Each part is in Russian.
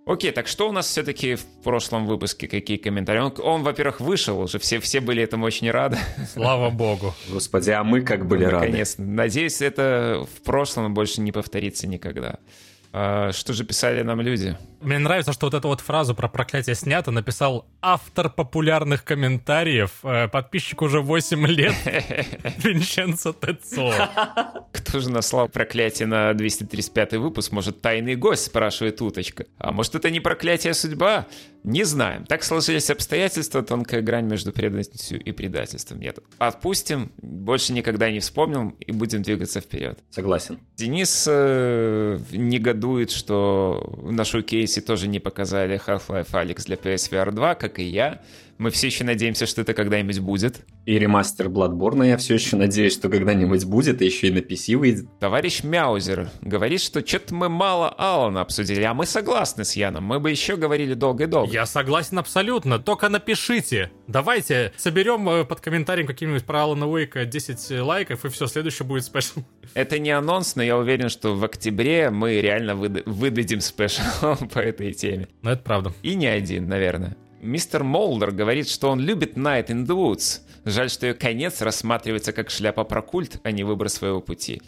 Окей, так что у нас все-таки в прошлом выпуске? Какие комментарии? Он, во-первых, вышел уже, все были этому очень рады. Слава богу. Господи, а мы как были рады. Наконец-то. Надеюсь, это в прошлом больше не повторится никогда. Что же писали нам люди? Мне нравится, что вот эту вот фразу про проклятие снято написал автор популярных комментариев, подписчик уже 8 лет, Винченцо Тецо. Кто же наслал проклятие на 235 выпуск? Может, тайный гость, спрашивает уточка. А может, это не проклятие, а судьба? Не знаем. Так сложились обстоятельства, тонкая грань между преданностью и предательством. Нет, отпустим, больше никогда не вспомним и будем двигаться вперед. Согласен. Денис негодует, что на шоу-кейсе тоже не показали Half-Life Alyx для PSVR 2, как и я. Мы все еще надеемся, что это когда-нибудь будет. И ремастер Bloodborne я все еще надеюсь, что когда-нибудь будет, и еще и на PC выйдет. Товарищ Мяузер говорит, что что-то мы мало Алана обсудили, а мы согласны с Яном. Мы бы еще говорили долго и долго. Я согласен абсолютно, только напишите. Давайте соберем под комментарием каким-нибудь про Алана Уэйка 10 лайков, и все, следующее будет спешл. Это не анонс, но я уверен, что в октябре мы реально выдадим спешл по этой теме. Ну, это правда. И не один, наверное. Мистер Молдер говорит, что он любит Night in the Woods. Жаль, что ее конец рассматривается как шляпа про культ, а не выбор своего пути.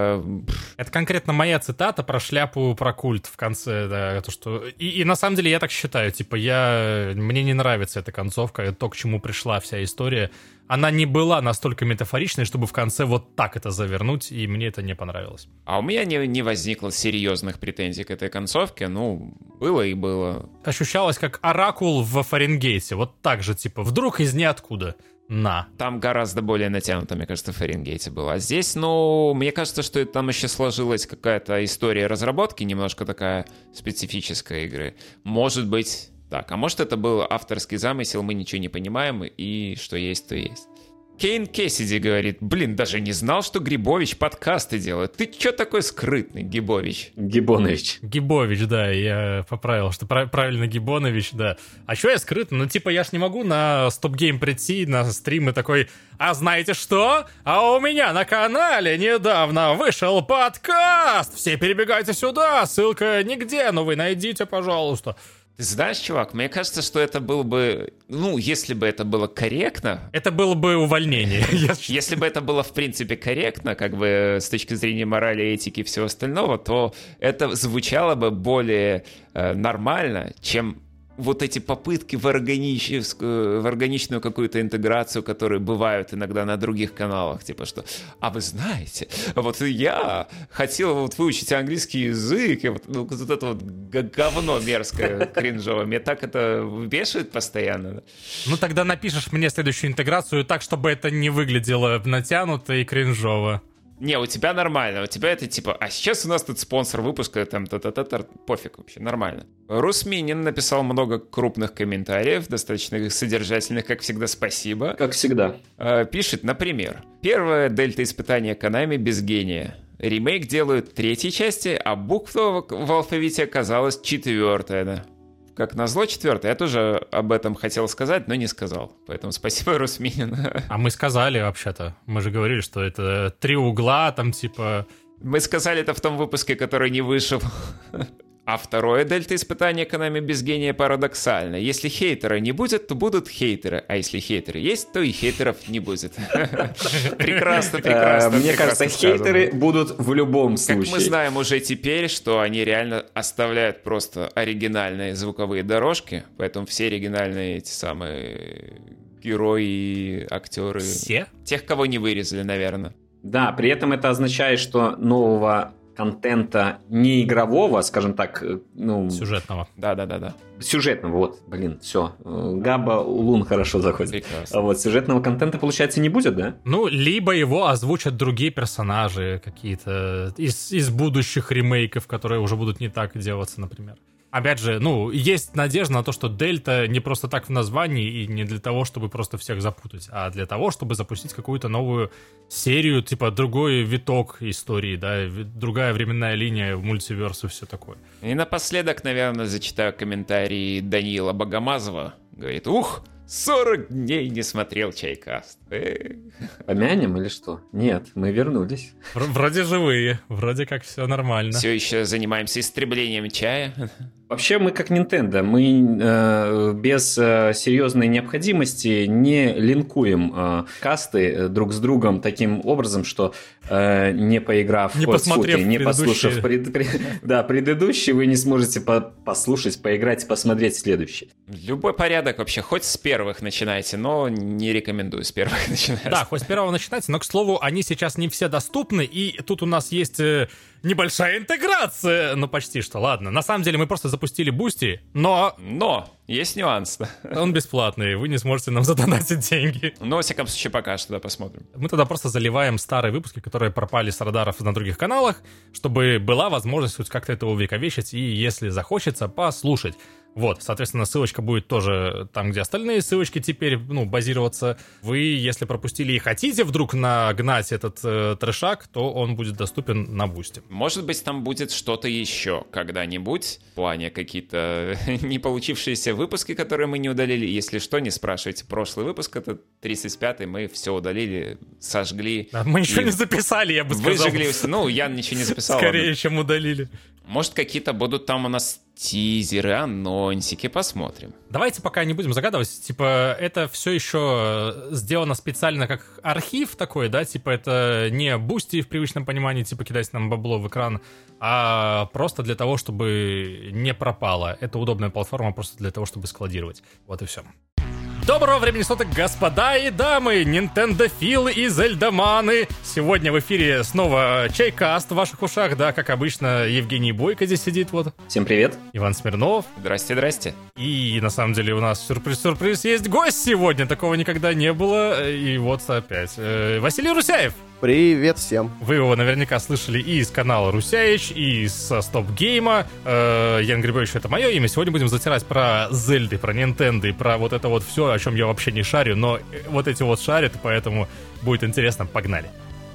Это конкретно моя цитата про шляпу про культ в конце. Да, то, что... и на самом деле я так считаю. Типа, мне не нравится эта концовка, то, к чему пришла вся история. Она не была настолько метафоричной, чтобы в конце вот так это завернуть, и мне это не понравилось. А у меня не возникло серьезных претензий к этой концовке. Ну, было и было. Ощущалось как оракул в Фаренгейте. Вот так же, типа, вдруг из ниоткуда. На. Там гораздо более натянуто, мне кажется, в Фаренгейте было. А здесь, ну, мне кажется, что там еще сложилась какая-то история разработки, немножко такая специфическая игры. Может быть... Так, а может это был авторский замысел, мы ничего не понимаем, и что есть, то есть. Кейн Кэссиди говорит, блин, даже не знал, что Грибович подкасты делает. Ты чё такой скрытный, Гибович? Гибонович. Гибович, да, я поправил, что правильно Гибонович, да. А чё я скрытный? Ну, типа, я ж не могу на стоп-гейм прийти, на стрим и такой, а знаете что? А у меня на канале недавно вышел подкаст! Все перебегайте сюда, ссылка нигде, но вы найдите, пожалуйста. Ты знаешь, чувак, мне кажется, что это было бы... Ну, если бы это было корректно... Это было бы увольнение. Если бы это было, в принципе, корректно, как бы с точки зрения морали, этики и всего остального, то это звучало бы более нормально, чем... вот эти попытки в органичную какую-то интеграцию, которые бывают иногда на других каналах, типа что, а вы знаете, вот я хотел вот выучить английский язык, и вот это вот говно мерзкое, кринжовое, мне так это бешит постоянно. Ну тогда напишешь мне следующую интеграцию так, чтобы это не выглядело натянуто и кринжово. Не, у тебя нормально, у тебя это типа, а сейчас у нас тут спонсор выпуска, там, пофиг вообще, нормально. Русминин написал много крупных комментариев, достаточно содержательных, как всегда, спасибо. Как всегда. Пишет, например, первое дельта-испытание Konami без гения. Ремейк делают третьей части, а буква в алфавите оказалась 4-я, да. Как назло 4-я. Я тоже об этом хотел сказать, но не сказал. Поэтому спасибо, Русминин. А мы сказали вообще-то. Мы же говорили, что это 3 угла, там типа... Мы сказали это в том выпуске, который не вышел. А второе дельта-испытание Konami без гения парадоксально. Если хейтера не будет, то будут хейтеры. А если хейтеры есть, то и хейтеров не будет. Прекрасно, прекрасно. Мне кажется, хейтеры будут в любом случае. Как мы знаем уже теперь, что они реально оставляют просто оригинальные звуковые дорожки, поэтому все оригинальные эти самые герои, актеры. Все? Тех, кого не вырезали, наверное. Да, при этом это означает, что нового контента не игрового, скажем так, ну... Сюжетного. Да. Сюжетного, вот, блин, все. Габа Улун хорошо заходит. Прекрасно. А вот сюжетного контента, получается, не будет, да? Ну, либо его озвучат другие персонажи какие-то из будущих ремейков, которые уже будут не так делаться, например. Опять же, ну, есть надежда на то, что Дельта не просто так в названии и не для того, чтобы просто всех запутать, а для того, чтобы запустить какую-то новую серию, типа другой виток истории, да, другая временная линия в мультиверсу, все такое. И напоследок, наверное, зачитаю комментарий Даниила Богомазова. Говорит, 40 дней не смотрел Чайкаст. Помянем или что? Нет, мы вернулись. Вроде живые, вроде как все нормально. Все еще занимаемся истреблением чая. Вообще мы как Nintendo, мы без серьезной необходимости не линкуем касты друг с другом таким образом, что не поиграв, не посмотрев, не послушав предыдущий, вы не сможете послушать, поиграть и посмотреть следующий. Любой порядок вообще, хоть с первых начинайте, но не рекомендую с первых начинать. Да, хоть с первого начинайте, но, к слову, они сейчас не все доступны, и тут у нас есть небольшая интеграция, ну почти что, ладно. На самом деле мы просто запустили Boosty, но есть нюанс. Он бесплатный, вы не сможете нам задонатить деньги. Ну, во всяком случае, пока что, да, посмотрим. Мы тогда просто заливаем старые выпуски, которые пропали с радаров на других каналах, чтобы была возможность хоть как-то это увековечить и, если захочется, послушать. Вот, соответственно, ссылочка будет тоже там, где остальные ссылочки теперь, базироваться. Вы, если пропустили и хотите вдруг нагнать этот трешак, то он будет доступен на Бусти. Может быть, там будет что-то еще когда-нибудь, в плане какие-то не получившиеся выпуски, которые мы не удалили. Если что, не спрашивайте. Прошлый выпуск, это 35-й, мы все удалили, сожгли. Да, мы ничего не записали, я бы сказал. Выжгли, я ничего не записал. Скорее, чем удалили. Может, какие-то будут там у нас тизеры, анонсики, посмотрим. Давайте пока не будем загадывать, типа, это все еще сделано специально как архив такой, да, типа, это не Boosty в привычном понимании, типа, кидать нам бабло в экран, а просто для того, чтобы не пропало. Это удобная платформа просто для того, чтобы складировать. Вот и все. Доброго времени суток, господа и дамы, Нинтендофилы и зельдоманы. Сегодня в эфире снова Чайкаст в ваших ушах, да, как обычно, Евгений Бойко здесь сидит, вот. Всем привет. Иван Смирнов. Здрасте. И на самом деле у нас сюрприз, есть гость сегодня, такого никогда не было, и вот опять. Василий Русяев. Привет всем. Вы его наверняка слышали и из канала Русяич, и со Стоп-гейма. Ян Григорьевич — это мое имя. Сегодня будем затирать про Зельды, про Нинтендо и про вот это вот все, о чем я вообще не шарю, но вот эти вот шарят, поэтому будет интересно. Погнали.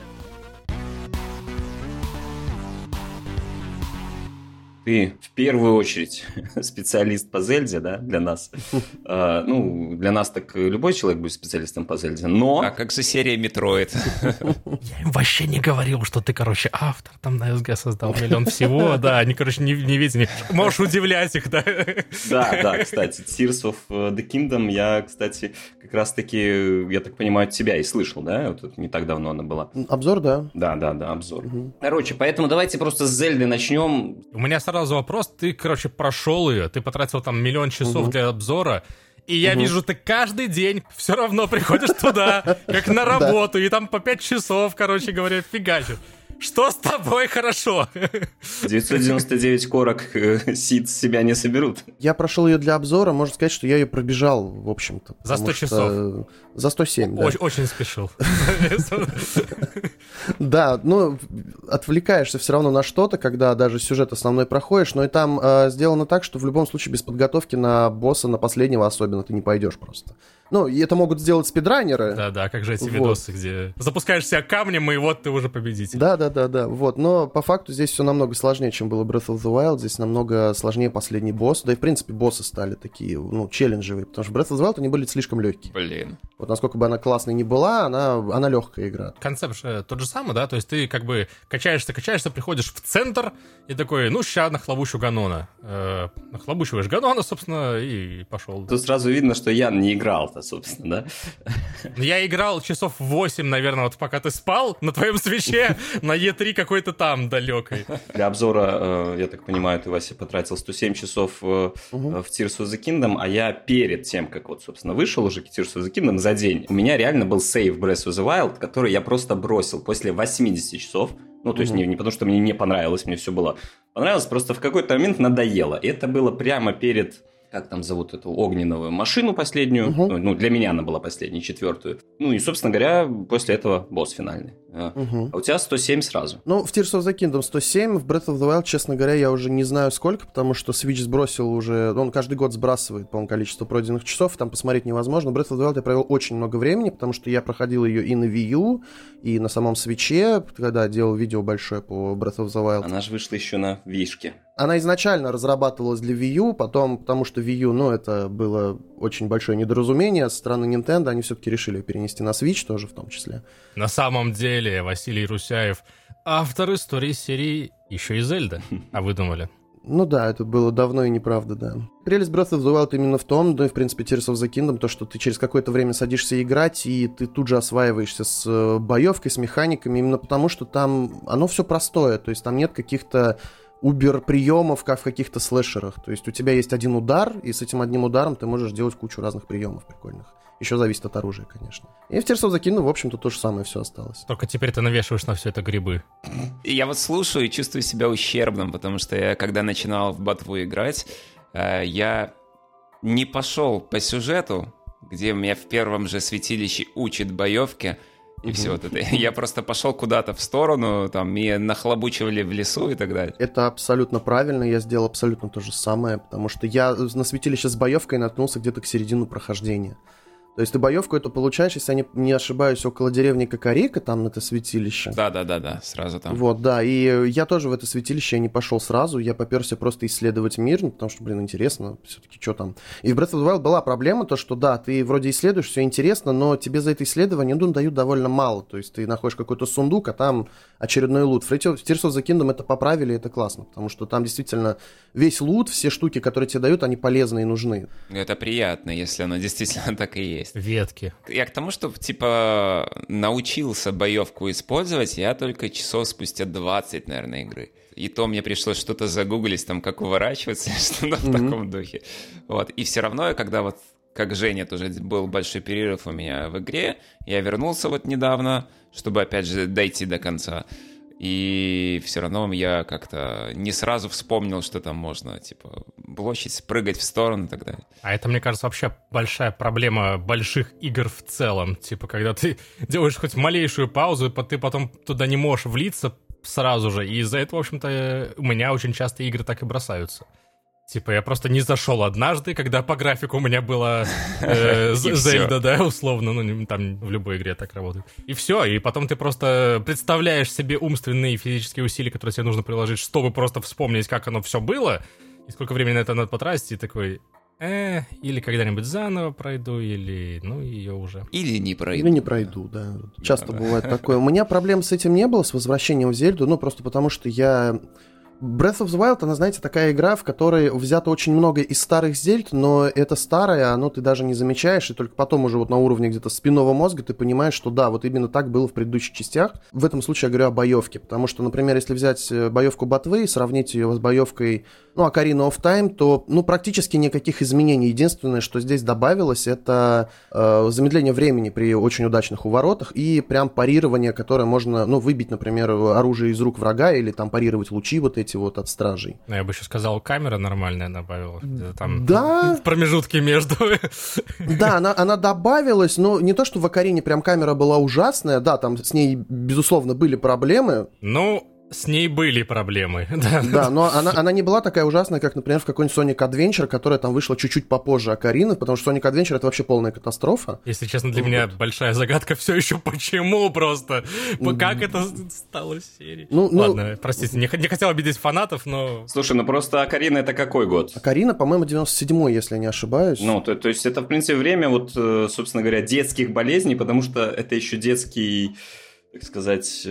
Ты в первую очередь специалист по Зельде, да, для нас. Для нас так любой человек будет специалистом по Зельде, но... А как же серия Metroid? Я им вообще не говорил, что ты, автор там на СГ создал миллион всего, да, они, не видели. Можешь удивлять их, да? Да, кстати, Tears of the Kingdom я, кстати, как раз-таки, я так понимаю, от тебя и слышал, да? Вот не так давно она была. Обзор, да? Да, обзор. Короче, поэтому давайте просто с Зельды начнем. У меня сразу вопрос, ты, прошел ее, ты потратил там миллион часов для обзора, и я вижу, ты каждый день все равно приходишь туда, как на работу, и там по 5 часов, фигачишь. Что с тобой хорошо? 999 корок сид с себя не соберут. Я прошел ее для обзора, можно сказать, что я ее пробежал, в общем-то. За 100 часов? За 107, да. Очень спешил. Да, отвлекаешься все равно на что-то, когда даже сюжет основной проходишь, но и там сделано так, что в любом случае без подготовки на босса, на последнего особенно, ты не пойдешь просто. И это могут сделать спидранеры. Да, как же эти видосы, где запускаешь себя камнем, и вот ты уже победитель. Да, вот. Но по факту здесь все намного сложнее, чем было Breath of the Wild. Здесь намного сложнее последний босс. Да и, в принципе, боссы стали такие, челленджевые. Потому что в Breath of the Wild они были слишком легкие. Блин. Вот насколько бы она классной не была, она легкая игра. Концепт же тот же самый, да? То есть ты качаешься, приходишь в центр и такой, ща нахлобучу Ганона. Нахлобучиваешь Ганона, собственно, и пошел. Тут сразу видно, что Ян не играл-то, собственно, да? Я играл часов 8, наверное, вот пока ты спал на твоем свече на E3 какой-то там далекой. Для обзора, я так понимаю, ты, Вася, потратил 107 часов в Tears of the Kingdom, а я перед тем, как собственно, вышел уже Tears of the Kingdom за день, у меня реально был сейв Breath of the Wild, который я просто бросил после 80 часов. То есть не потому, что мне не понравилось, мне все было понравилось, просто в какой-то момент надоело. И это было прямо перед... Как там зовут эту огненную машину последнюю? Для меня она была последней, 4-ю. И, собственно говоря, после этого босс финальный. А у тебя 107 сразу. В Tears of the Kingdom 107, в Breath of the Wild, честно говоря, я уже не знаю сколько, потому что Switch сбросил уже... Он каждый год сбрасывает, по-моему, количество пройденных часов, там посмотреть невозможно. Breath of the Wild я провел очень много времени, потому что я проходил ее и на Wii U, и на самом Switch'е, когда делал видео большое по Breath of the Wild. Она же вышла еще на Вишке. Она изначально разрабатывалась для Wii U, потом, потому что Wii U, это было очень большое недоразумение со стороны Nintendo, они все-таки решили перенести на Switch тоже в том числе. На самом деле, Василий Русяев, автор истории серии еще и Зельда, а вы думали? Ну да, это было давно и неправда, да. Прелесть Breath of the Wild именно в том, да и в принципе Tears of the Kingdom, то, что ты через какое-то время садишься играть, и ты тут же осваиваешься с боевкой, с механиками, именно потому что там оно все простое, то есть там нет каких-то убер-приемов, как в каких-то слэшерах. То есть у тебя есть один удар, и с этим одним ударом ты можешь делать кучу разных приемов прикольных. Еще зависит от оружия, конечно. И в Tears of the Kingdom, в общем-то, то же самое все осталось. Только теперь ты навешиваешь на все это грибы. Я вот слушаю и чувствую себя ущербным, потому что я, когда начинал в ботву играть, я не пошел по сюжету, где меня в первом же святилище учат боевке, и все вот это. Я просто пошел куда-то в сторону, там, меня нахлобучивали в лесу и так далее. Это абсолютно правильно, я сделал абсолютно то же самое, потому что я на святилище с боевкой наткнулся где-то к середину прохождения. То есть ты боевку эту получаешь, если я не ошибаюсь, около деревни Кокорека, там это святилище. Да, сразу там. Вот, да, и я тоже в это святилище не пошел сразу, я попёрся просто исследовать мир, потому что, интересно, все-таки, что там. И в Breath of the Wild была проблема, то, что, да, ты вроде исследуешь, все интересно, но тебе за это исследование, дают довольно мало, то есть ты находишь какой-то сундук, а там очередной лут. В Tears of the Kingdom это поправили, это классно, потому что там действительно весь лут, все штуки, которые тебе дают, они полезны и нужны. Это приятно, если оно действительно так и есть. Ветки. Я к тому, что, типа, научился боевку использовать я только часов спустя 20, наверное, игры. И то мне пришлось что-то загуглить, там, как уворачиваться, что-то в таком духе. Вот. И все равно, когда вот, как Женя, тоже был большой перерыв у меня в игре, я вернулся вот недавно, чтобы, опять же, дойти до конца. И все равно я как-то не сразу вспомнил, что там можно, типа, блочить, прыгать в сторону и так далее. А это, мне кажется, вообще большая проблема больших игр в целом. Типа, когда ты делаешь хоть малейшую паузу, ты потом туда не можешь влиться сразу же. И из-за этого, в общем-то, у меня очень часто игры так и бросаются. Типа, я просто не зашел однажды, когда по графику у меня была Зельда, да, условно, ну, там в любой игре так работает. И все, и потом ты просто представляешь себе умственные и физические усилия, которые тебе нужно приложить, чтобы просто вспомнить, как оно все было, и сколько времени на это надо потратить, и такой, или когда-нибудь заново пройду, или, ну, ее уже. Или не пройду. Или не пройду, да. Часто бывает такое. У меня проблем с этим не было, с возвращением в Зельду, ну, просто потому что я... Breath of the Wild, она, знаете, такая игра, в которой взято очень много из старых Зельд, но это старое, оно ты даже не замечаешь, и только потом уже вот на уровне где-то спинного мозга ты понимаешь, что да, вот именно так было в предыдущих частях. В этом случае я говорю о боевке, потому что, например, если взять боевку ботвы и сравнить ее с боевкой, ну, Ocarina of Time, то, ну, практически никаких изменений. Единственное, что здесь добавилось, это замедление времени при очень удачных уворотах и прям парирование, которое можно, ну, выбить, например, оружие из рук врага или там парировать лучи вот эти вот от стражей. Я бы еще сказал, камера нормальная добавила. Там да. В промежутке между. Да, она добавилась, но не то, что в Окарине прям камера была ужасная, да, там с ней, безусловно, были проблемы. Ну, с ней были проблемы. Да, но она не была такая ужасная, как, например, в какой-нибудь Sonic Adventure, которая там вышла чуть-чуть попозже Окарины, потому что Sonic Adventure — это вообще полная катастрофа. Если честно, для меня большая загадка все еще почему просто. Как это стало серией? Ладно, простите, не хотел обидеть фанатов, но... Слушай, ну просто Окарина — это какой год? Окарина, по-моему, 97-й, если я не ошибаюсь. Ну, то есть это, в принципе, время, вот, собственно говоря, детских болезней, потому что это еще детский, так сказать...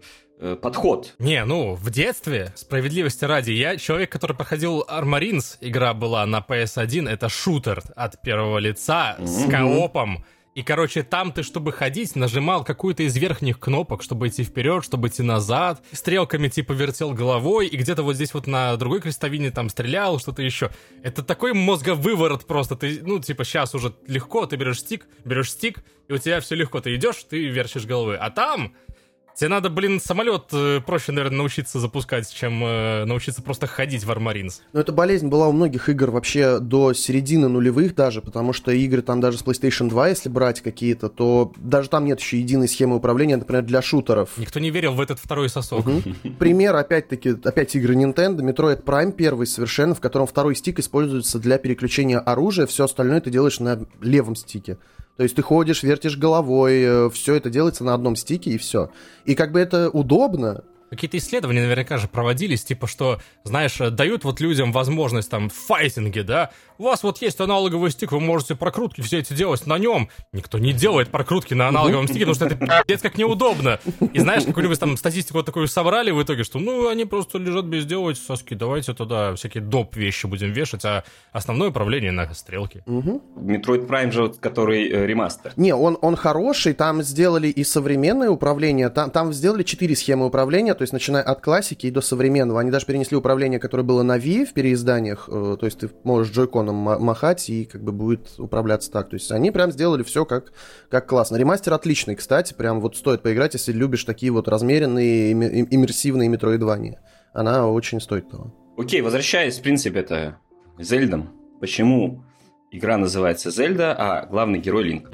подход. Не, ну, в детстве, справедливости ради, я человек, который проходил Armorines, игра была на PS1, это шутер от первого лица с коопом. И, короче, там ты, чтобы ходить, нажимал какую-то из верхних кнопок, чтобы идти вперед, чтобы идти назад. Стрелками, типа, вертел головой, и где-то вот здесь вот на другой крестовине там стрелял, что-то еще. Это такой мозговыворот просто. Ты, ну, типа, сейчас уже легко, ты берешь стик, и у тебя все легко. Ты идешь, ты верчишь головой. А там... Тебе надо, самолет проще, наверное, научиться запускать, чем научиться просто ходить в Armorines. Ну, эта болезнь была у многих игр вообще до середины нулевых даже, потому что игры там даже с PlayStation 2, если брать какие-то, то даже там нет еще единой схемы управления, например, для шутеров. Никто не верил в этот второй сосок. Пример, опять игры Nintendo, Metroid Prime первый совершенно, в котором второй стик используется для переключения оружия, все остальное ты делаешь на левом стике. То есть ты ходишь, вертишь головой, все это делается на одном стике, и все. И как бы это удобно, какие-то исследования наверняка же проводились, типа что, знаешь, дают вот людям возможность там в файтинге, да, у вас вот есть аналоговый стик, вы можете прокрутки все эти делать на нем. Никто не делает прокрутки на аналоговом стике, потому что это пиздец как неудобно. И знаешь, какую-нибудь там статистику вот такую собрали в итоге, что ну они просто лежат без дела, эти соски, давайте туда всякие доп. Вещи будем вешать, а основное управление на стрелке. Metroid Prime же, который ремастер. Не, он хороший, там сделали и современное управление, там сделали 4 схемы управления, то есть начиная от классики и до современного. Они даже перенесли управление, которое было на Wii в переизданиях, то есть ты можешь джойконом махать и как бы будет управляться так. То есть они прям сделали все как классно. Ремастер отличный, кстати, прям вот стоит поиграть, если любишь такие вот размеренные, иммерсивные метроидвания. Она очень стоит того. Окей, возвращаясь, в принципе-то, к Зельдам. Почему игра называется Зельда, а главный герой Линк?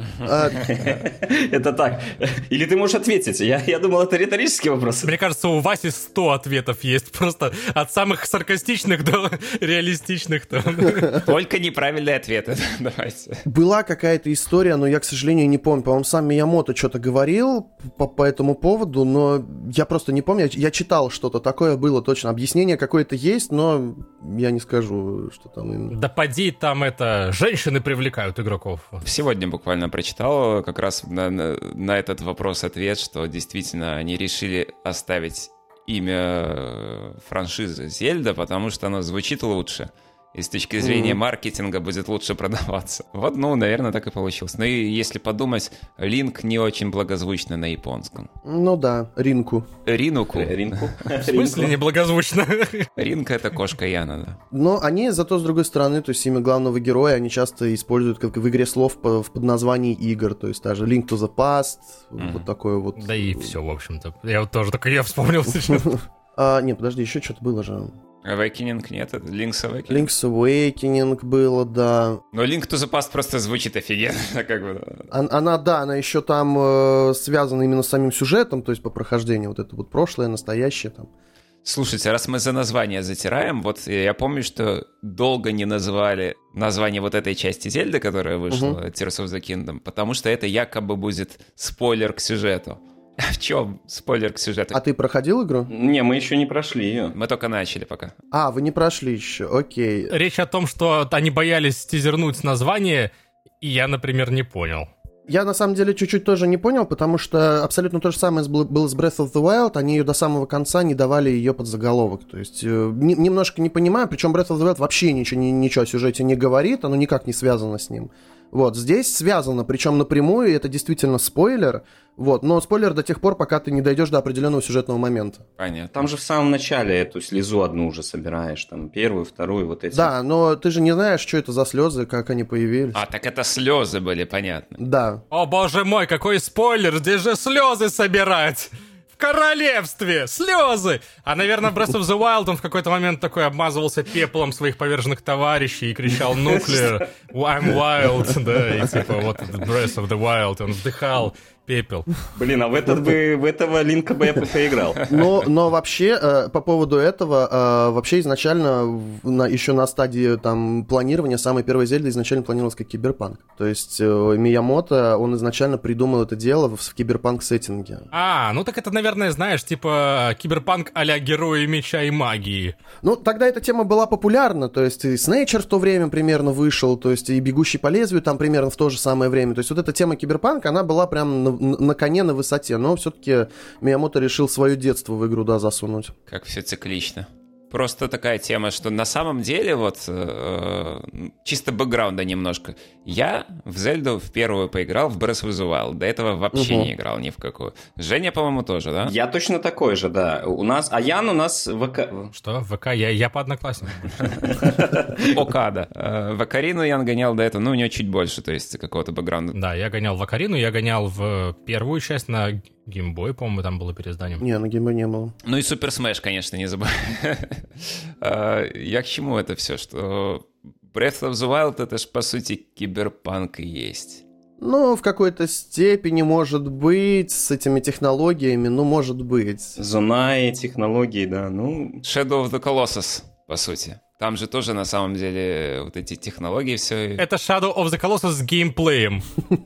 Это так. Или ты можешь ответить? Я думал, это риторический вопрос. Мне кажется, у Васи 100 ответов есть. Просто от самых саркастичных до реалистичных. Только неправильные ответы. Давайте. Была какая-то история, но я, к сожалению, не помню. По-моему, сам Миямото что-то говорил по этому поводу, но я просто не помню. Я читал что-то такое, было точно. Объяснение какое-то есть, но я не скажу, что там именно. Да поди там это... Женщины привлекают игроков. Сегодня буквально прочитал как раз на этот вопрос ответ, что действительно они решили оставить имя франшизы Зельда, потому что оно звучит лучше. И с точки зрения маркетинга будет лучше продаваться. Вот, ну, наверное, так и получилось. Ну и если подумать, Линк не очень благозвучно на японском. Ну да, Ринку. Ринуку. В смысле неблагозвучно? Ринка — это кошка Яна, да. Но они зато, с другой стороны, то есть имя главного героя они часто используют как в игре слов в подназвании игр. То есть даже Link to the Past, вот такое вот. Да и все, в общем-то. Я вот тоже только вспомнил сейчас. Нет, подожди, еще что-то было же. Awakening нет, это Link's Awakening. Link's Awakening было, да. Но Link to the Past просто звучит офигенно, как бы. Она еще там связана именно с самим сюжетом, то есть по прохождению вот это вот прошлое, настоящее там. Слушайте, раз мы за название затираем, вот я помню, что долго не называли название вот этой части Зельды, которая вышла, Tears of the Kingdom, потому что это якобы будет спойлер к сюжету. В чем спойлер к сюжету? А ты проходил игру? Не, мы еще не прошли ее. Мы только начали пока. А, вы не прошли еще, окей. Речь о том, что они боялись тизернуть название, и я, например, не понял. Я, на самом деле, чуть-чуть тоже не понял, потому что абсолютно то же самое было с Breath of the Wild, они ее до самого конца не давали ее под заголовок. То есть, немножко не понимаю, причем Breath of the Wild вообще ничего о сюжете не говорит, оно никак не связано с ним. Вот, здесь связано, причем напрямую, и это действительно спойлер, вот, но спойлер до тех пор, пока ты не дойдешь до определенного сюжетного момента. Понятно. Там же в самом начале эту слезу одну уже собираешь, там первую, вторую, вот эти. Да, но ты же не знаешь, что это за слезы, как они появились. А, так это слезы были, понятно. Да. О боже мой, какой спойлер, здесь же слезы собирать! В королевстве! Слезы! А, наверное, в Breath of the Wild он в какой-то момент такой обмазывался пеплом своих поверженных товарищей и кричал «Nuclear! I'm wild!» Да, и типа вот Breath of the Wild, он вдыхал пепел. Блин, а в этого Линка бы я поиграл. Но вообще, по поводу этого, вообще изначально, еще на стадии там планирования, самой первой Зельды изначально планировалась как киберпанк. То есть Миямото, он изначально придумал это дело в киберпанк-сеттинге. А, ну так это, наверное, знаешь, типа киберпанк а-ля Герои Меча и Магии. Ну, тогда эта тема была популярна, то есть и Снейчер в то время примерно вышел, то есть и Бегущий по лезвию там примерно в то же самое время. То есть вот эта тема киберпанка, она была прям на коне, на высоте, но все-таки Миямото решил свое детство в игру, да, засунуть. Как все циклично. Просто такая тема, что на самом деле, вот, чисто бэкграунда немножко. Я в Зельду в первую поиграл в Breath of the Wild. До этого вообще не играл ни в какую. Женя, по-моему, тоже, да? Я точно такой же, да. А Ян у нас ВК... Что? ВК? Я по одноклассникам. Окада. В Окарину Ян гонял до этого, ну, у него чуть больше, то есть какого-то бэкграунда. Да, я гонял в Окарину, я гонял в первую часть на Геймбой, по-моему, там было переиздание. Не, на Геймбой не было. Ну и Супер Смэш, конечно, не забывай. Я к чему это все, что Breath of the Wild — это ж, по сути, киберпанк и есть. Ну, в какой-то степени, может быть, с этими технологиями, ну, может быть. Зунаи, технологии, да, ну... Shadow of the Colossus, по сути. Там же тоже, на самом деле, вот эти технологии, все... Это Shadow of the Colossus с геймплеем.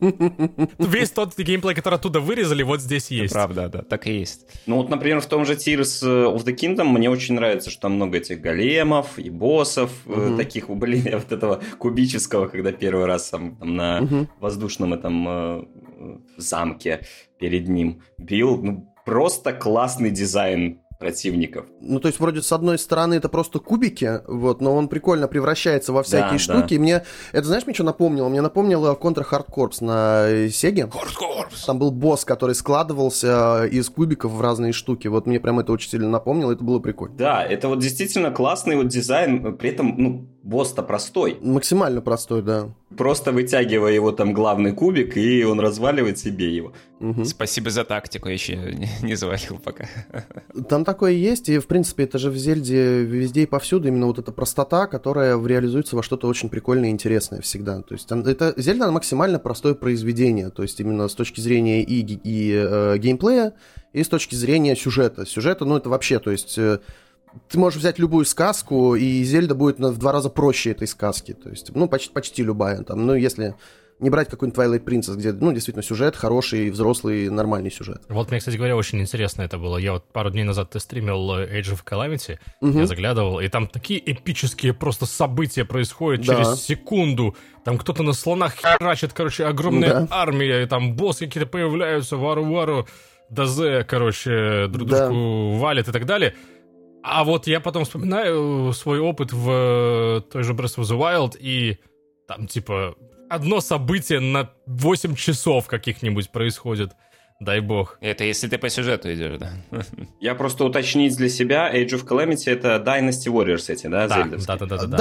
Весь тот геймплей, который оттуда вырезали, вот здесь есть. Правда, да, так и есть. Ну вот, например, в том же Tears of the Kingdom мне очень нравится, что там много этих големов и боссов, таких, блин, я вот этого кубического, когда первый раз там на воздушном этом замке перед ним бил. Ну, просто классный дизайн противников. Ну, то есть, вроде, с одной стороны, это просто кубики, вот, но он прикольно превращается во всякие штуки. Да. И мне, это знаешь, мне что напомнило? Мне напомнило Contra Hard Corps на Sega. Hard Corps! Там был босс, который складывался из кубиков в разные штуки. Вот мне прям это очень сильно напомнило, это было прикольно. Да, это вот действительно классный вот дизайн, при этом, ну, босс-то простой. Максимально простой, да. Просто вытягивая его там главный кубик, и он разваливает себе его. Спасибо за тактику, я еще не завалил пока. Там такое есть, и, в принципе, это же в Зельде везде и повсюду именно вот эта простота, которая реализуется во что-то очень прикольное и интересное всегда. То есть это Зельда максимально простое произведение, то есть именно с точки зрения и геймплея, и с точки зрения сюжета. Сюжета, ну, это вообще, то есть... Ты можешь взять любую сказку, и Зельда будет в 2 раза проще этой сказки. То есть, ну, почти любая. Там, ну, если не брать какой-нибудь Twilight Princess, где, ну, действительно, сюжет хороший, взрослый, нормальный сюжет. Вот мне, кстати говоря, очень интересно это было. Я вот пару дней назад стримил Age of Calamity, я заглядывал, и там такие эпические просто события происходят через секунду. Там кто-то на слонах херачит, короче, огромная армия, и там боссы какие-то появляются, вару-вару, дазе, короче, друг дружку валят и так далее. А вот я потом вспоминаю свой опыт в той же Breath of the Wild, и там, типа, одно событие на 8 часов каких-нибудь происходит. Дай бог. Это если ты по сюжету идешь, да? Я просто уточнить для себя, Age of Calamity — это Dynasty Warriors эти, да, зельдовские?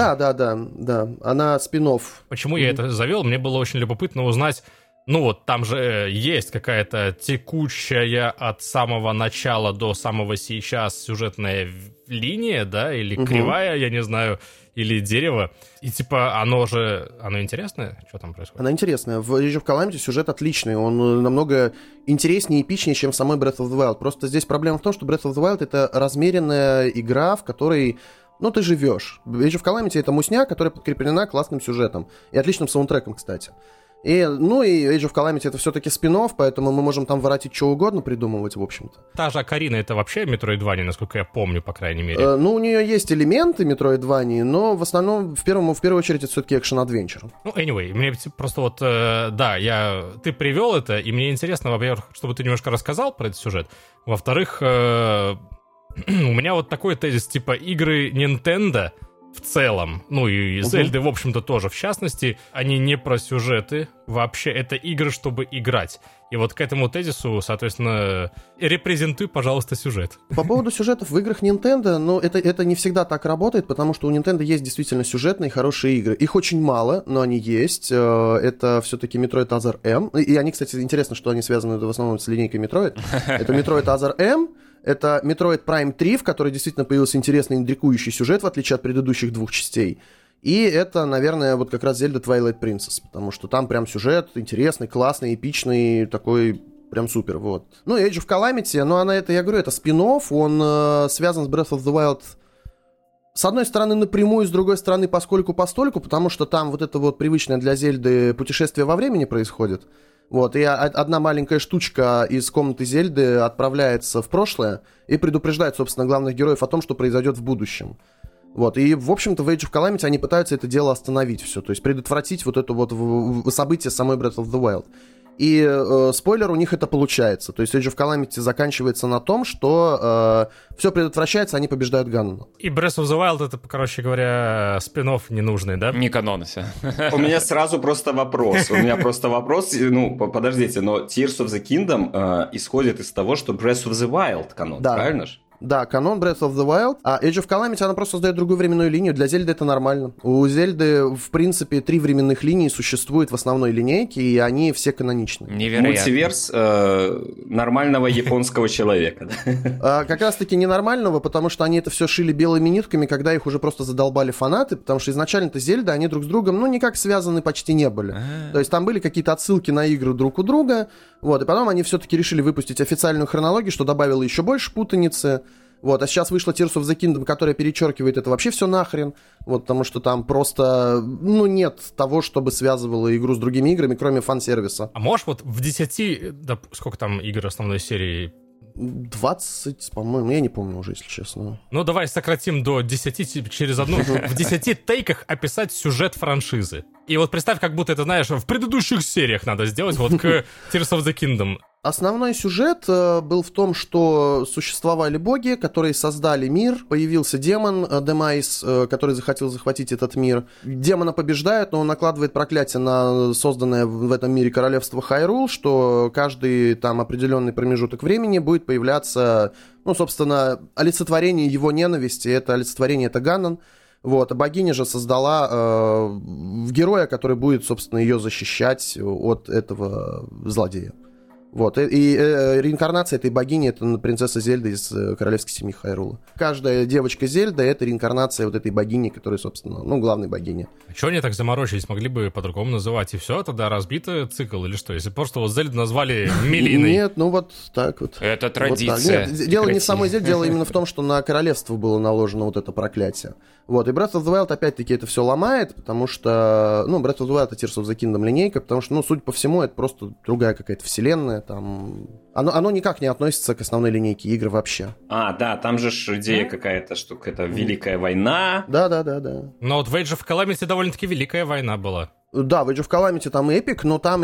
Да. Она спин-офф. Почему я это завел? Мне было очень любопытно узнать. Ну вот, там же есть какая-то текущая от самого начала до самого сейчас сюжетная линия, да, или кривая, я не знаю, или дерево. И типа оно интересное? Что там происходит? Она интересная. В Age of Calamity сюжет отличный. Он намного интереснее и эпичнее, чем в самой Breath of the Wild. Просто здесь проблема в том, что Breath of the Wild — это размеренная игра, в которой... Ну, ты живешь. Age of Calamity — это мусня, которая подкреплена классным сюжетом. И отличным саундтреком, кстати. И Age of Calamity — это все-таки спин-офф, поэтому мы можем там воротить что угодно придумывать, в общем-то. Та же Окарина — это вообще Metroidvania, насколько я помню, по крайней мере. Ну, у нее есть элементы Metroidvania, но в основном, в первую очередь, это все-таки экшен-адвенчер. Ну, anyway, мне просто вот, ты привел это, и мне интересно, во-первых, чтобы ты немножко рассказал про этот сюжет. Во-вторых, у меня вот такой тезис, типа, игры Nintendo в целом, ну и Зельды, в общем-то, тоже, в частности, они не про сюжеты вообще, это игры, чтобы играть. И вот к этому тезису, соответственно, репрезентуй, пожалуйста, сюжет. По поводу сюжетов в играх Nintendo, ну, это не всегда так работает, потому что у Nintendo есть действительно сюжетные хорошие игры. Их очень мало, но они есть. Это все-таки Metroid Other M. И они, кстати, интересно, что они связаны в основном с линейкой Metroid. Это Metroid Other M. Это Metroid Prime 3, в которой действительно появился интересный интригующий сюжет, в отличие от предыдущих 2 частей. И это, наверное, вот как раз Zelda Twilight Princess, потому что там прям сюжет интересный, классный, эпичный, такой прям супер, вот. Ну, Age of Calamity, ну, я говорю, это спин-офф, он связан с Breath of the Wild с одной стороны напрямую, с другой стороны поскольку-постольку, потому что там вот это вот привычное для Зельды путешествие во времени происходит. Вот, и одна маленькая штучка из комнаты Зельды отправляется в прошлое и предупреждает, собственно, главных героев о том, что произойдет в будущем. Вот, и, в общем-то, в Age of Calamity они пытаются это дело остановить все, то есть предотвратить вот это вот событие самой Breath of the Wild. И спойлер, у них это получается. То есть Age of Calamity заканчивается на том, что все предотвращается, они побеждают Ганона. И Breath of the Wild — это, короче говоря, спин-офф ненужный, да? Не канон все. У меня сразу просто вопрос. Ну, подождите, но Tears of the Kingdom исходит из того, что Breath of the Wild канон, правильно же? Да, канон Breath of the Wild, а Age of Calamity, она просто создает другую временную линию. Для Зельды это нормально. У Зельды, в принципе, 3 временных линии существует в основной линейке, и они все каноничны. Невероятно. Мультиверс нормального японского человека. Как раз-таки ненормального, потому что они это все шили белыми нитками, когда их уже просто задолбали фанаты, потому что изначально-то Зельда, они друг с другом, ну, никак связаны почти не были. То есть там были какие-то отсылки на игры друг у друга, вот, и потом они все-таки решили выпустить официальную хронологию, что добавило еще больше путаницы. Вот, а сейчас вышла Tears of the Kingdom, которая перечеркивает это вообще все нахрен, вот, потому что там просто, ну, нет того, чтобы связывало игру с другими играми, кроме фан-сервиса. А можешь вот в 10, да, сколько там игр основной серии? 20, по-моему, я не помню уже, если честно. Ну, давай сократим до 10 через одну. В 10 тейках описать сюжет франшизы. И вот представь, как будто это, знаешь, в предыдущих сериях надо сделать, вот к Tears of the Kingdom. Основной сюжет был в том, что существовали боги, которые создали мир, появился демон Демайс, который захотел захватить этот мир. Демона побеждают, но он накладывает проклятие на созданное в этом мире королевство Хайрул, что каждый там определенный промежуток времени будет появляться, ну, собственно, олицетворение его ненависти, это олицетворение, это Ганнон. Вот, а богиня же создала героя, который будет, собственно, ее защищать от этого злодея. Вот, и реинкарнация этой богини — это принцесса Зельда из королевской семьи Хайрула. Каждая девочка Зельда — это реинкарнация вот этой богини, которая, собственно, ну, главной богини. А что они так заморочились? Могли бы по-другому называть, и все, тогда разбитый цикл или что? Если просто вот Зельду назвали Мелиной. Нет, ну вот так вот. Это традиция. Вот нет, дело не в самой Зельде, дело именно в том, что на королевство было наложено вот это проклятие. Вот, и Breath of the Wild опять-таки это все ломает, потому что, ну, Breath of the Wild — это Tears of the Kingdom линейка, потому что, ну, судя по всему, это просто другая какая-то вселенная, там... Оно никак не относится к основной линейке игр вообще. А, да, там же идея какая-то, что это Великая война. Да. Но вот в Age of Calamity довольно-таки великая война была. Да, в Age of Calamity там эпик, но там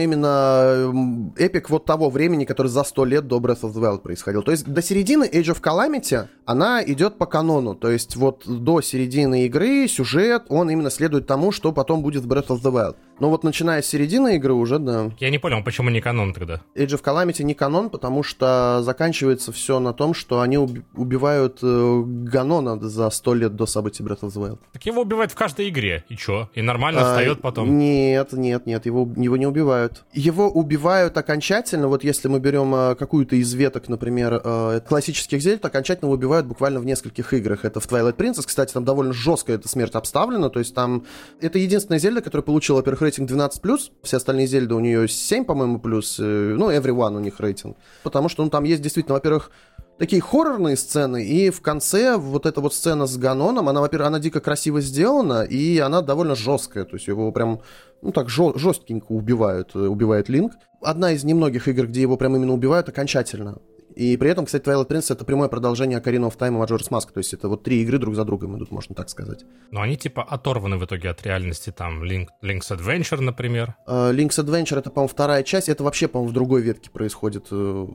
именно эпик вот того времени, который за 100 лет до Breath of the Wild происходил. То есть до середины Age of Calamity она идет по канону. То есть вот до середины игры сюжет, он именно следует тому, что потом будет в Breath of the Wild. Но вот начиная с середины игры уже, да. Я не понял, почему не канон тогда? Age of Calamity не канон, потому что заканчивается все на том, что они убивают Ганона за 100 лет до событий Breath of the Wild. Так его убивают в каждой игре, и чё? И нормально встает потом? Нет, его не убивают. Его убивают окончательно, вот если мы берем какую-то из веток, например, классических Зельд, окончательно его убивают буквально в нескольких играх. Это в Twilight Princess, кстати, там довольно жестко эта смерть обставлена, то есть там... Это единственная Зельда, которая получила, во-первых, рейтинг 12+, все остальные Зельды у нее 7, по-моему, плюс, ну, Everyone у них рейтинг. Потому что, ну, там есть действительно, во-первых, такие хоррорные сцены, и в конце вот эта вот сцена с Ганоном, она, во-первых, она дико красиво сделана, и она довольно жесткая, то есть его прям, ну так, жестенько убивает Линк. Одна из немногих игр, где его прям именно убивают окончательно. И при этом, кстати, Twilight Princess — это прямое продолжение Ocarina of Time и Majora's Mask, то есть это вот 3 игры друг за другом идут, можно так сказать. Но они типа оторваны в итоге от реальности, там Link's Adventure, например. Link's Adventure — это, по-моему, вторая часть, это вообще, по-моему, в другой ветке происходит.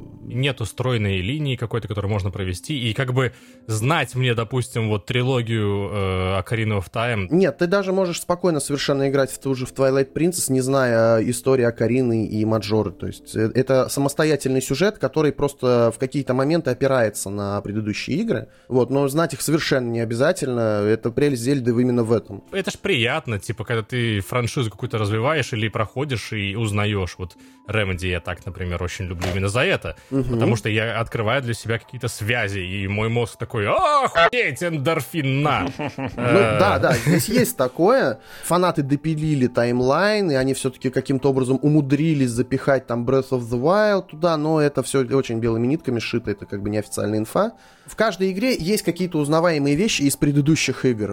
Нет устроенной линии какой-то, которую можно провести, и как бы знать мне, допустим, вот трилогию Ocarina of Time... Нет, ты даже можешь спокойно совершенно играть в Twilight Princess, не зная истории Окарины и Маджоры, то есть это самостоятельный сюжет, который просто в какие-то моменты опирается на предыдущие игры, вот, но знать их совершенно не обязательно, это прелесть Зельды именно в этом. Это ж приятно, типа, когда ты франшизу какую-то развиваешь или проходишь и узнаешь, вот Remedy я так, например, очень люблю именно за это, потому что я открываю для себя какие-то связи, и мой мозг такой: охуеть, эндорфин, на! Ну да, здесь есть такое, фанаты допилили таймлайн, и они все-таки каким-то образом умудрились запихать там Breath of the Wild туда, но это все очень белыми нитками сшито, это как бы неофициальная инфа. В каждой игре есть какие-то узнаваемые вещи из предыдущих игр,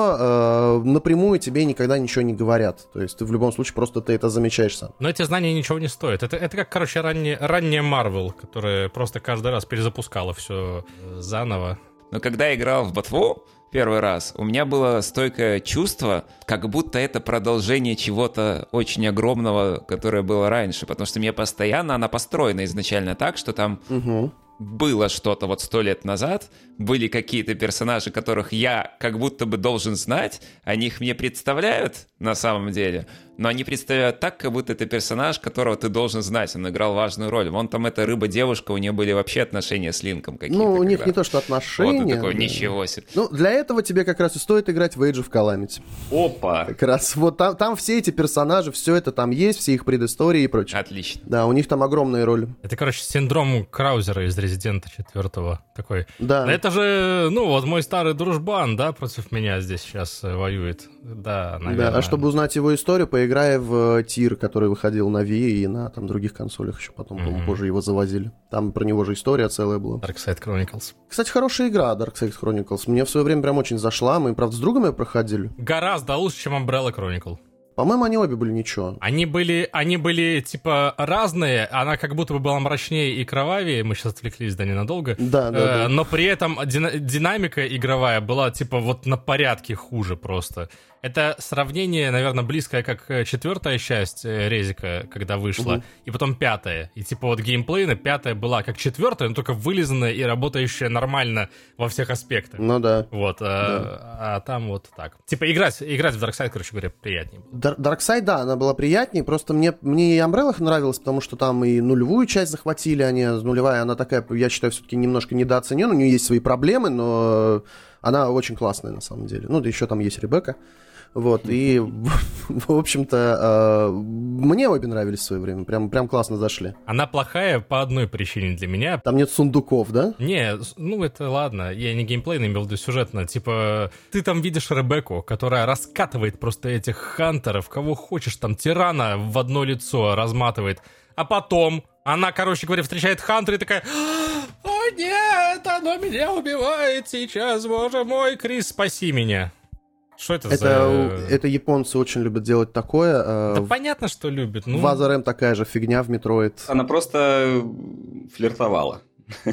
но напрямую тебе никогда ничего не говорят. То есть ты в любом случае просто ты это замечаешь сам. Но эти знания ничего не стоят. Это как, короче, ранняя Marvel, которая просто каждый раз перезапускала все заново. Но когда я играл в ботву первый раз, у меня было стойкое чувство, как будто это продолжение чего-то очень огромного, которое было раньше, потому что мне постоянно она построена изначально так, что там было что-то вот 100 лет назад, были какие-то персонажи, которых я как будто бы должен знать, они их мне представляют на самом деле, но они представляют так, как будто это персонаж, которого ты должен знать, он играл важную роль. Вон там эта рыба-девушка, у нее были вообще отношения с Линком какие-то. Ну, у них не то, что отношения. Вот, и такой, ничего себе. Ну, для этого тебе как раз и стоит играть в Age of Calamity. Опа! Как раз вот там все эти персонажи, все это там есть, все их предыстории и прочее. Отлично. Да, у них там огромные роли. Это, короче, синдром Краузера из Резидента 4 такой. Да. Это же, ну, вот мой старый дружбан, да, против меня здесь сейчас воюет. Да, наверное. Да, а чтобы узнать его историю, поиграть поиграй в Тир, который выходил на Wii и на там других консолях еще потом, по-моему, позже его завозили. Там про него же история целая была. Darkside Chronicles. Кстати, хорошая игра Darkside Chronicles. Мне в свое время прям очень зашла. Мы, правда, с другом ее проходили. Гораздо лучше, чем Umbrella Chronicle. По-моему, они обе были ничего. Они были, типа, разные, она как будто бы была мрачнее и кровавее, мы сейчас отвлеклись, да, ненадолго. Да. Но при этом динамика игровая была, типа, вот на порядке хуже просто. Это сравнение, наверное, близкое, как 4-я часть Резика, когда вышла, и потом 5-я. И типа вот геймплейно 5-я была как 4-я, но только вылизанная и работающая нормально во всех аспектах. Ну да. Вот, а там вот так. Типа играть в Darkside, короче говоря, приятнее было. Darkside, да, она была приятнее, просто мне и Umbrella нравилась, потому что там и нулевую часть захватили, нулевая, она такая, я считаю, все-таки немножко недооценена, у нее есть свои проблемы, но она очень классная на самом деле. Ну, да еще там есть Ребекка. Вот, и, в общем-то, мне обе нравились в свое время, прям классно зашли. Она плохая по одной причине для меня. Там нет сундуков, да? Не, ну это ладно, я не геймплейно имел в виду сюжетно, типа, ты там видишь Ребекку, которая раскатывает просто этих хантеров, кого хочешь, там, тирана в одно лицо разматывает, а потом она, короче говоря, встречает хантера и такая: «О нет, оно меня убивает сейчас, боже мой, Крис, спаси меня». Что это за... Это японцы очень любят делать такое. Да понятно, что любят. В Other M такая же фигня в Metroid. Она просто флиртовала.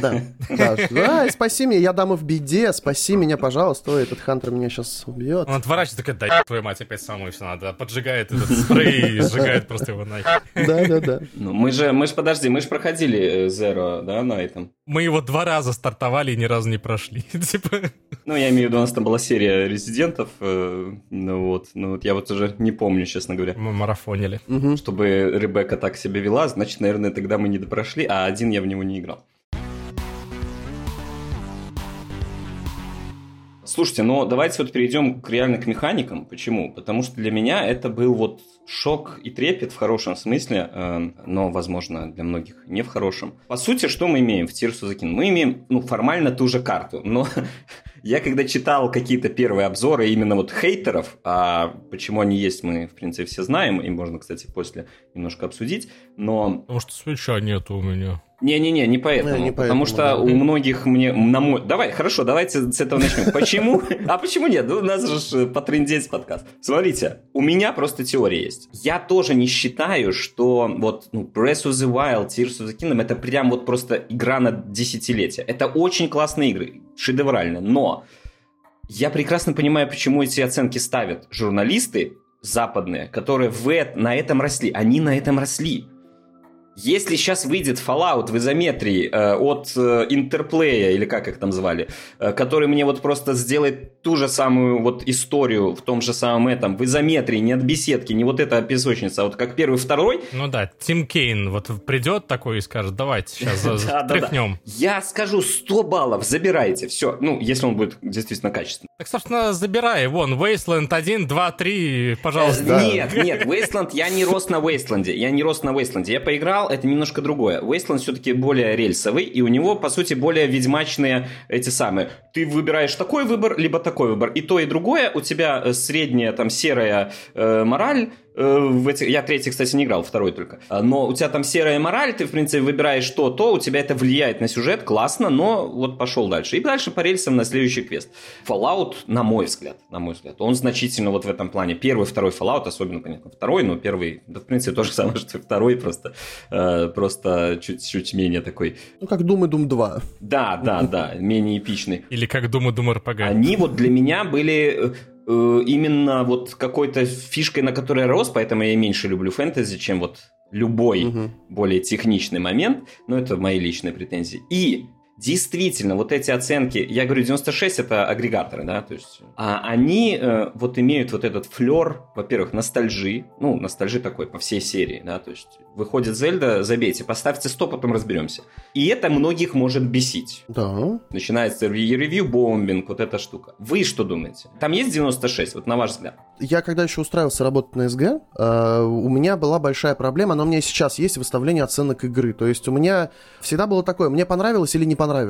Да, спаси меня, я дама в беде, спаси меня, пожалуйста. Ой, этот хантер меня сейчас убьет. Он отворачивается, такая: да твою мать, опять самому все надо. Поджигает этот спрей и сжигает просто его нахер. Да. Ну, мы же проходили Zero, да, на этом. Мы его 2 раза стартовали и ни разу не прошли. Типа... Ну, я имею в виду, у нас там была серия резидентов, ну вот я вот уже не помню, честно говоря. Мы марафонили. Чтобы Ребекка так себя вела, значит, наверное, тогда мы не допрошли, а один я в него не играл. Слушайте, но давайте вот перейдем реально к механикам. Почему? Потому что для меня это был вот шок и трепет в хорошем смысле, но, возможно, для многих не в хорошем. По сути, что мы имеем в Tears of the Kingdom? Мы имеем, формально ту же карту, но я когда читал какие-то первые обзоры именно вот хейтеров, а почему они есть, мы, в принципе, все знаем, и можно, кстати, после немножко обсудить, но... Потому что свеча нету у меня. Не поэтому. Потому что у многих мне... давайте с этого начнем. Почему? А почему нет? У нас же потрындеть подкаст. Смотрите, у меня просто теория есть. Я тоже не считаю, что вот Breath of the Wild, Tears of the Kingdom это прям вот просто игра на десятилетие. Это очень классные игры, шедеврально. Но я прекрасно понимаю, почему эти оценки ставят журналисты западные, которые на этом росли. Они на этом росли. Если сейчас выйдет Fallout в изометрии от Interplay, или как их там звали, который мне вот просто сделает ту же самую вот историю в том же самом этом, в изометрии, не от беседки, не вот эта песочница, а вот как первый, второй. Ну да, Тим Кейн вот придет такой и скажет: давайте сейчас тряхнем. Я скажу 100 баллов, забирайте, все. Ну, если он будет действительно качественный. Так, собственно, забирай. Вон, Wasteland 1, 2, 3, пожалуйста. Нет, Wasteland, я не рос на Wasteland. Я поиграл, это немножко другое. Wasteland все-таки более рельсовый, и у него, по сути, более ведьмачные эти самые. Ты выбираешь такой выбор, либо такой выбор. И то, и другое. У тебя средняя, там, серая мораль. Я третий, кстати, не играл, второй только. Но у тебя там серая мораль, ты, в принципе, выбираешь то, у тебя это влияет на сюжет, классно, но вот пошел дальше. И дальше по рельсам на следующий квест. Fallout, на мой взгляд, он значительно вот в этом плане. Первый, второй Fallout, особенно, понятно, второй, но первый, да, в принципе, то же самое, что и второй, просто чуть-чуть менее такой... Ну, как Doom и Doom 2. Да, менее эпичный. Или как Doom и Doom RPG. Они вот для меня были... именно вот какой-то фишкой, на которой я рос, поэтому я меньше люблю фэнтези, чем вот любой более техничный момент, но это мои личные претензии. И действительно, вот эти оценки, я говорю, 96 это агрегаторы, да, то есть, они вот имеют вот этот флер, во-первых, ностальжи такой по всей серии, да, то есть, выходит Зельда, забейте, поставьте 100, потом разберемся. И это многих может бесить. Да. Начинается ревью-бомбинг, вот эта штука. Вы что думаете? Там есть 96, вот на ваш взгляд? Я когда еще устраивался работать на СГ, у меня была большая проблема, но у меня и сейчас есть выставление оценок игры. То есть у меня всегда было такое, мне понравилось или не понравилось.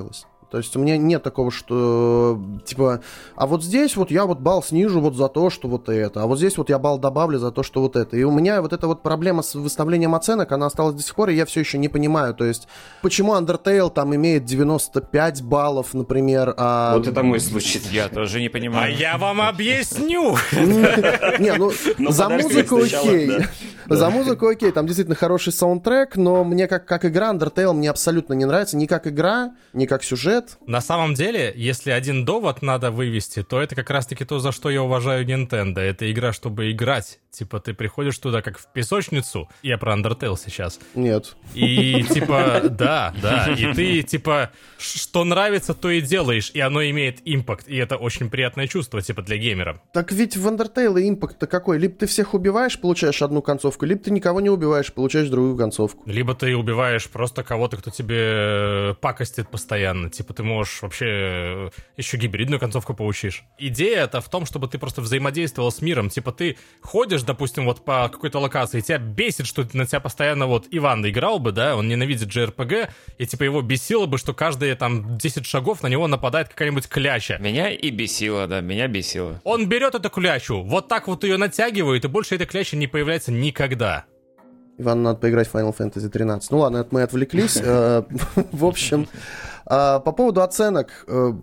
То есть у меня нет такого, что, типа, а вот здесь вот я вот балл снижу вот за то, что вот это, а вот здесь вот я балл добавлю за то, что вот это. И у меня вот эта вот проблема с выставлением оценок, она осталась до сих пор, и я все еще не понимаю, то есть, почему Undertale там имеет 95 баллов, например, а... Вот это мой случай. Я тоже не понимаю. А я вам объясню! Не, ну, за музыку окей. За музыку окей, там действительно хороший саундтрек, но мне как игра Undertale мне абсолютно не нравится, ни как игра, ни как сюжет. На самом деле, если один довод надо вывести, то это как раз-таки то, за что я уважаю Nintendo. Это игра, чтобы играть. Типа, ты приходишь туда как в песочницу. Я про Undertale сейчас. Нет. И типа, да. И ты, типа, что нравится, то и делаешь. И оно имеет импакт. И это очень приятное чувство, типа, для геймера. Так ведь в Undertale импакт-то какой? Либо ты всех убиваешь, получаешь одну концовку, либо ты никого не убиваешь, получаешь другую концовку. Либо ты убиваешь просто кого-то, кто тебе пакостит постоянно. Типа, ты можешь вообще еще гибридную концовку получишь. Идея-то в том, чтобы ты просто взаимодействовал с миром. Типа, ты ходишь, допустим, вот по какой-то локации, тебя бесит, что на тебя постоянно вот Иван играл бы, да, он ненавидит JRPG, и типа его бесило бы, что каждые там 10 шагов на него нападает какая-нибудь кляча. Меня и бесило, да, меня бесило. Он берет эту клячу, вот так вот ее натягивает, и больше эта кляча не появляется никогда. Ивану надо поиграть в Final Fantasy 13. Ну ладно, это мы отвлеклись. В общем, по поводу оценок.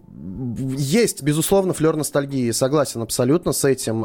Есть, безусловно, флёр ностальгии. Согласен абсолютно с этим.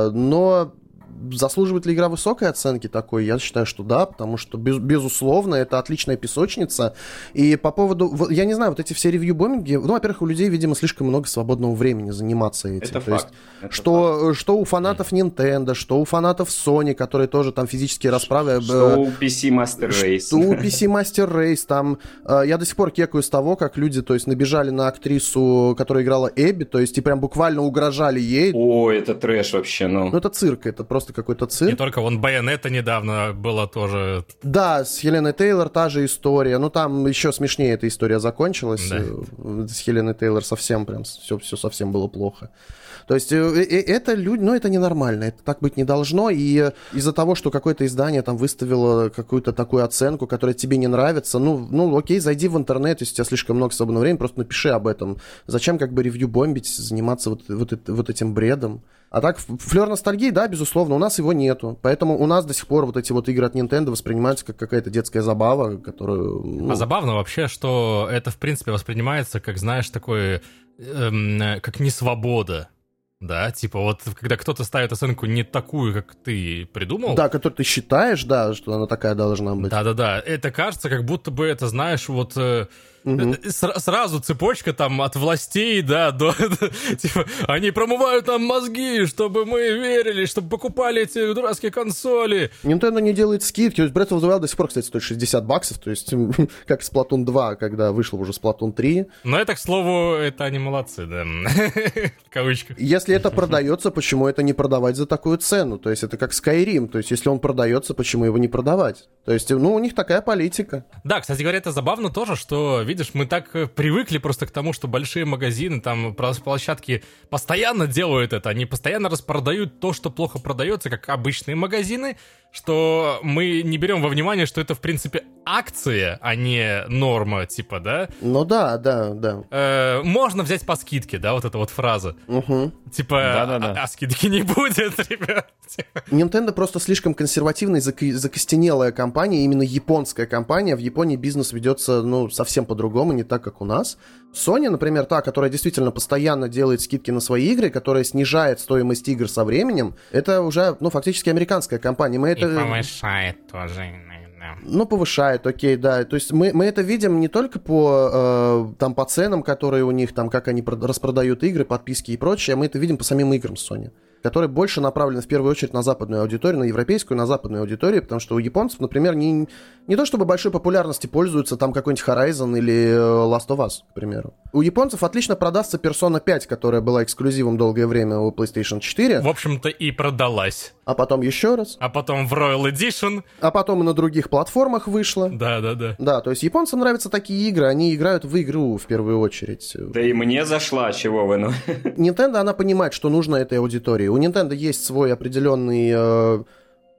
Но заслуживает ли игра высокой оценки такой? Я считаю, что да, потому что, безусловно, это отличная песочница. И по поводу... Я не знаю, вот эти все ревью-бомбинги... Ну, во-первых, у людей, видимо, слишком много свободного времени заниматься этим. Это то факт. Есть, что у фанатов Nintendo, что у фанатов Sony, которые тоже там физические расправы... Что у PC Master Race. Что у PC Master Race. Там... Я до сих пор кекаю с того, как люди, то есть, набежали на актрису, которая играла Эбби, то есть, и прям буквально угрожали ей. О, это трэш вообще, ну. Ну, это цирк, это просто какой-то цирк. Не только вон Байонетта недавно была тоже. Да, с Хеленой Тейлор та же история. Ну, там еще смешнее эта история закончилась. Да. С Хеленой Тейлор совсем прям все совсем было плохо. То есть это люди, ну, это ненормально, это так быть не должно, и из-за того, что какое-то издание там выставило какую-то такую оценку, которая тебе не нравится, ну окей, зайди в интернет, если у тебя слишком много свободного времени, просто напиши об этом. Зачем как бы ревью бомбить, заниматься вот этим бредом? А так, флёр ностальгии, да, безусловно, у нас его нету. Поэтому у нас до сих пор вот эти вот игры от Nintendo воспринимаются как какая-то детская забава, которую... Ну... А забавно вообще, что это, в принципе, воспринимается как, знаешь, такое, как несвобода. Да, типа вот, когда кто-то ставит оценку не такую, как ты придумал. Да, которую ты считаешь, да, что она такая должна быть. Да-да-да, это кажется, как будто бы это, знаешь, вот... Сразу цепочка там от властей, да, до... Типа, они промывают нам мозги, чтобы мы верили, чтобы покупали эти дурацкие консоли. Nintendo не делает скидки. Breath of the Wild до сих пор, кстати, стоит $60, то есть как Splatoon 2, когда вышел уже Splatoon 3. Но это, к слову, это они молодцы, да, в кавычках. Если это продается, почему это не продавать за такую цену? То есть это как Skyrim, то есть если он продается, почему его не продавать? То есть, ну, у них такая политика. Да, кстати говоря, это забавно тоже, что, видишь, мы так привыкли просто к тому, что большие магазины, там, площадки постоянно делают это, они постоянно распродают то, что плохо продается, как обычные магазины, что мы не берем во внимание, что это, в принципе, акция, а не норма, типа, да? Ну да. Можно взять по скидке, да, вот эта вот фраза. Угу. Типа, а скидки не будет, ребят. Nintendo просто слишком консервативная, закостенелая компания, именно японская компания. В Японии бизнес ведется, ну, совсем по-другому, не так, как у нас. Sony, например, та, которая действительно постоянно делает скидки на свои игры, которая снижает стоимость игр со временем, это уже, ну, фактически американская компания. Мы это... И повышает тоже иногда. Ну, повышает, окей, да. То есть мы это видим не только по ценам, которые у них, там, как они распродают игры, подписки и прочее, мы это видим по самим играм Sony, которые больше направлены в первую очередь на западную аудиторию, на европейскую, на западную аудиторию, потому что у японцев, например, не то чтобы большой популярности пользуются там какой-нибудь Horizon или Last of Us, к примеру. У японцев отлично продастся Persona 5, которая была эксклюзивом долгое время у PlayStation 4. В общем-то и продалась. А потом еще раз. А потом в Royal Edition. А потом и на других платформах вышла. Да. Да, то есть японцам нравятся такие игры, они играют в игру в первую очередь. Да и мне зашла, чего вы, ну. Nintendo, она понимает, что нужно этой аудитории. У Nintendo есть свой определенный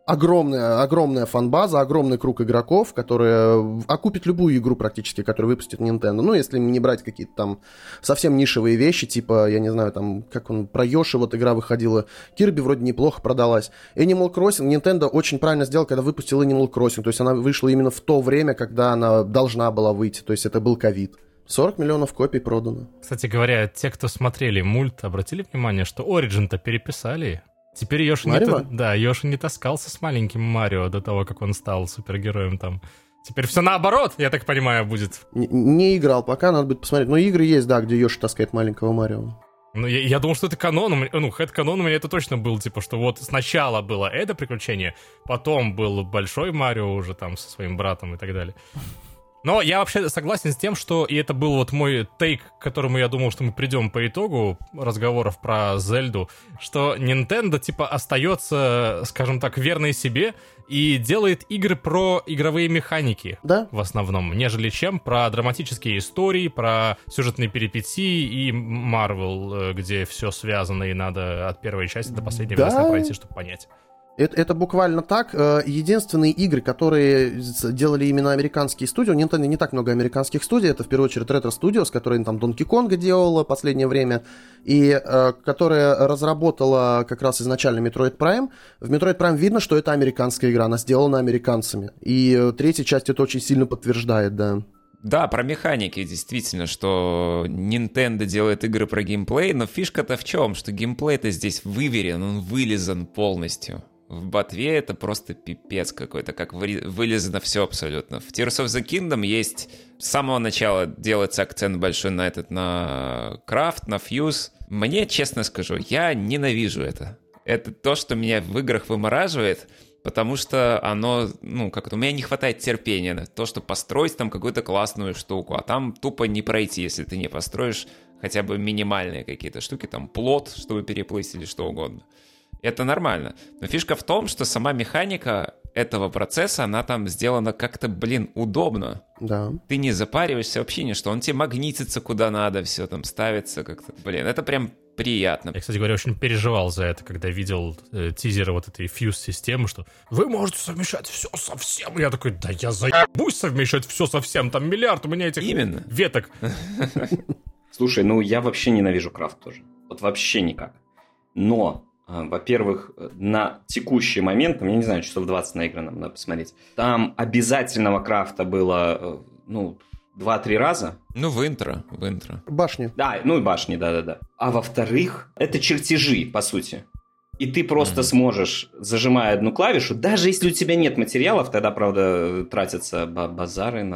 огромная фан-база, огромный круг игроков, которые окупят любую игру практически, которую выпустит Nintendo. Ну, если не брать какие-то там совсем нишевые вещи, типа, я не знаю, там, как он, про Йоши вот игра выходила, Kirby вроде неплохо продалась. Animal Crossing, Nintendo очень правильно сделал, когда выпустил Animal Crossing, то есть она вышла именно в то время, когда она должна была выйти, то есть это был ковид. 40 миллионов копий продано. Кстати говоря, те, кто смотрели мульт, обратили внимание, что Origin-то переписали? Теперь Йоши не таскался с маленьким Марио до того, как он стал супергероем там. Теперь все наоборот, я так понимаю, будет. Не играл пока, надо будет посмотреть. Но игры есть, да, где Йоши таскает маленького Марио. Ну, я думал, что это канон. Ну, хэд-канон у меня это точно был, типа, что вот сначала было это приключение, потом был большой Марио уже там со своим братом и так далее. Но я вообще согласен с тем, что, и это был вот мой тейк, к которому я думал, что мы придем по итогу разговоров про Зельду, что Nintendo, типа, остается, скажем так, верной себе и делает игры про игровые механики, да, в основном, нежели чем про драматические истории, про сюжетные перипетии и Marvel, где все связано и надо от первой части до последней пройти, чтобы понять. Это буквально так. Единственные игры, которые делали именно американские студии, у Nintendo не так много американских студий, это в первую очередь Retro Studios, которая там Donkey Kong делала в последнее время, и которая разработала как раз изначально Metroid Prime. В Metroid Prime видно, что это американская игра, она сделана американцами. И третья часть это очень сильно подтверждает, да. Да, про механики, действительно, что Nintendo делает игры про геймплей, но фишка-то в чем? Что геймплей-то здесь выверен, он вылизан полностью. В ботве это просто пипец какой-то, как вылезано все абсолютно. В Tears of the Kingdom есть... С самого начала делается акцент большой на крафт, на фьюз. Мне, честно скажу, я ненавижу это. Это то, что меня в играх вымораживает, потому что оно, как-то у меня не хватает терпения на то, чтобы построить там какую-то классную штуку, а там тупо не пройти, если ты не построишь хотя бы минимальные какие-то штуки, там плот, чтобы переплыть или что угодно. Это нормально. Но фишка в том, что сама механика этого процесса, она там сделана как-то, удобно. Да. Ты не запариваешься вообще ни что. Он тебе магнитится куда надо, все там ставится как-то. Это прям приятно. Я, кстати говоря, очень переживал за это, когда видел тизеры вот этой фьюз-системы, что вы можете совмещать все со всем. Я такой, да я заебусь совмещать все со всем. Там миллиард у меня этих веток. Слушай, я вообще ненавижу крафт тоже. Вот вообще никак. Но... Во-первых, на текущий момент, я не знаю, часов 20 наигранном, надо посмотреть, там обязательного крафта было, 2-3 раза. В интро. Башни. Да, и башни, да. А во-вторых, это чертежи, по сути. И ты просто сможешь, зажимая одну клавишу, даже если у тебя нет материалов, тогда, правда, тратятся Занары,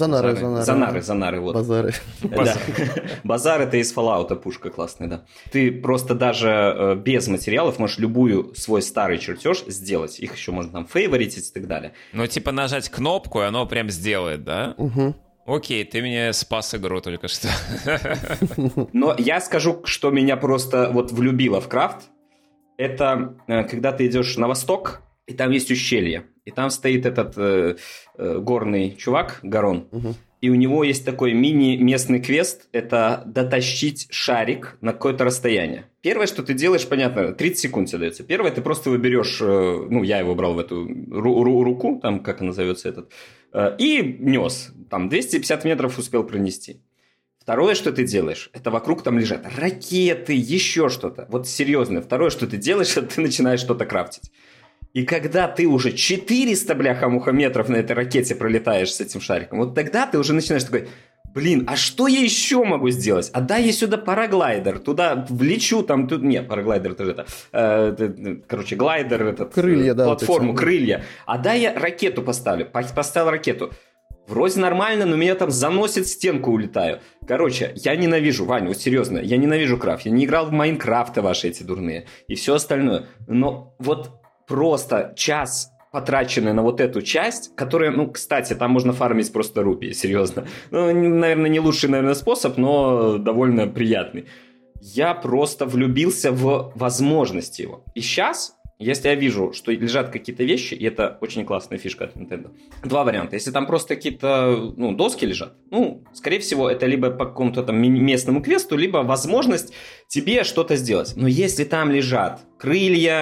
вот. Базары. Да. Базар — это из Fallout, пушка классная, да. Ты просто даже без материалов можешь любую свой старый чертеж сделать. Их еще можно там фейворить и так далее. Нажать кнопку, и оно прям сделает, да? Угу. Окей, ты мне спас игру только что. Но я скажу, что меня просто влюбило в крафт. Это когда ты идешь на восток, и там есть ущелье. И там стоит этот горный чувак, Гарон. Угу. И у него есть такой мини-местный квест. Это дотащить шарик на какое-то расстояние. Первое, что ты делаешь, понятно, 30 секунд тебе дается. Первое, ты просто выберешь... я его брал в эту руку, там, как назовется этот. И нес. Там 250 метров успел пронести. Второе, что ты делаешь, это вокруг там лежат ракеты, еще что-то. Вот серьезно. Второе, что ты делаешь, это ты начинаешь что-то крафтить. И когда ты уже 400, бляха-муха, метров на этой ракете пролетаешь с этим шариком, вот тогда ты уже начинаешь такой, а что я еще могу сделать? А дай я сюда параглайдер, туда влечу, нет, параглайдер это же глайдер, крылья, да, платформу, крылья. А дай я ракету поставлю. Поставил ракету. Вроде нормально, но меня там заносит, в стенку улетаю. Я ненавижу, Ваня, вот серьезно, я ненавижу крафт. Я не играл в Майнкрафты ваши эти дурные и все остальное. Но просто час, потраченный на эту часть, которая, кстати, там можно фармить просто рупии, серьезно. Наверное, не лучший, способ, но довольно приятный. Я просто влюбился в возможности его. И сейчас... Если я вижу, что лежат какие-то вещи, и это очень классная фишка от Nintendo. Два варианта. Если там просто какие-то доски лежат, скорее всего, это либо по какому-то там местному квесту, либо возможность тебе что-то сделать. Но если там лежат крылья,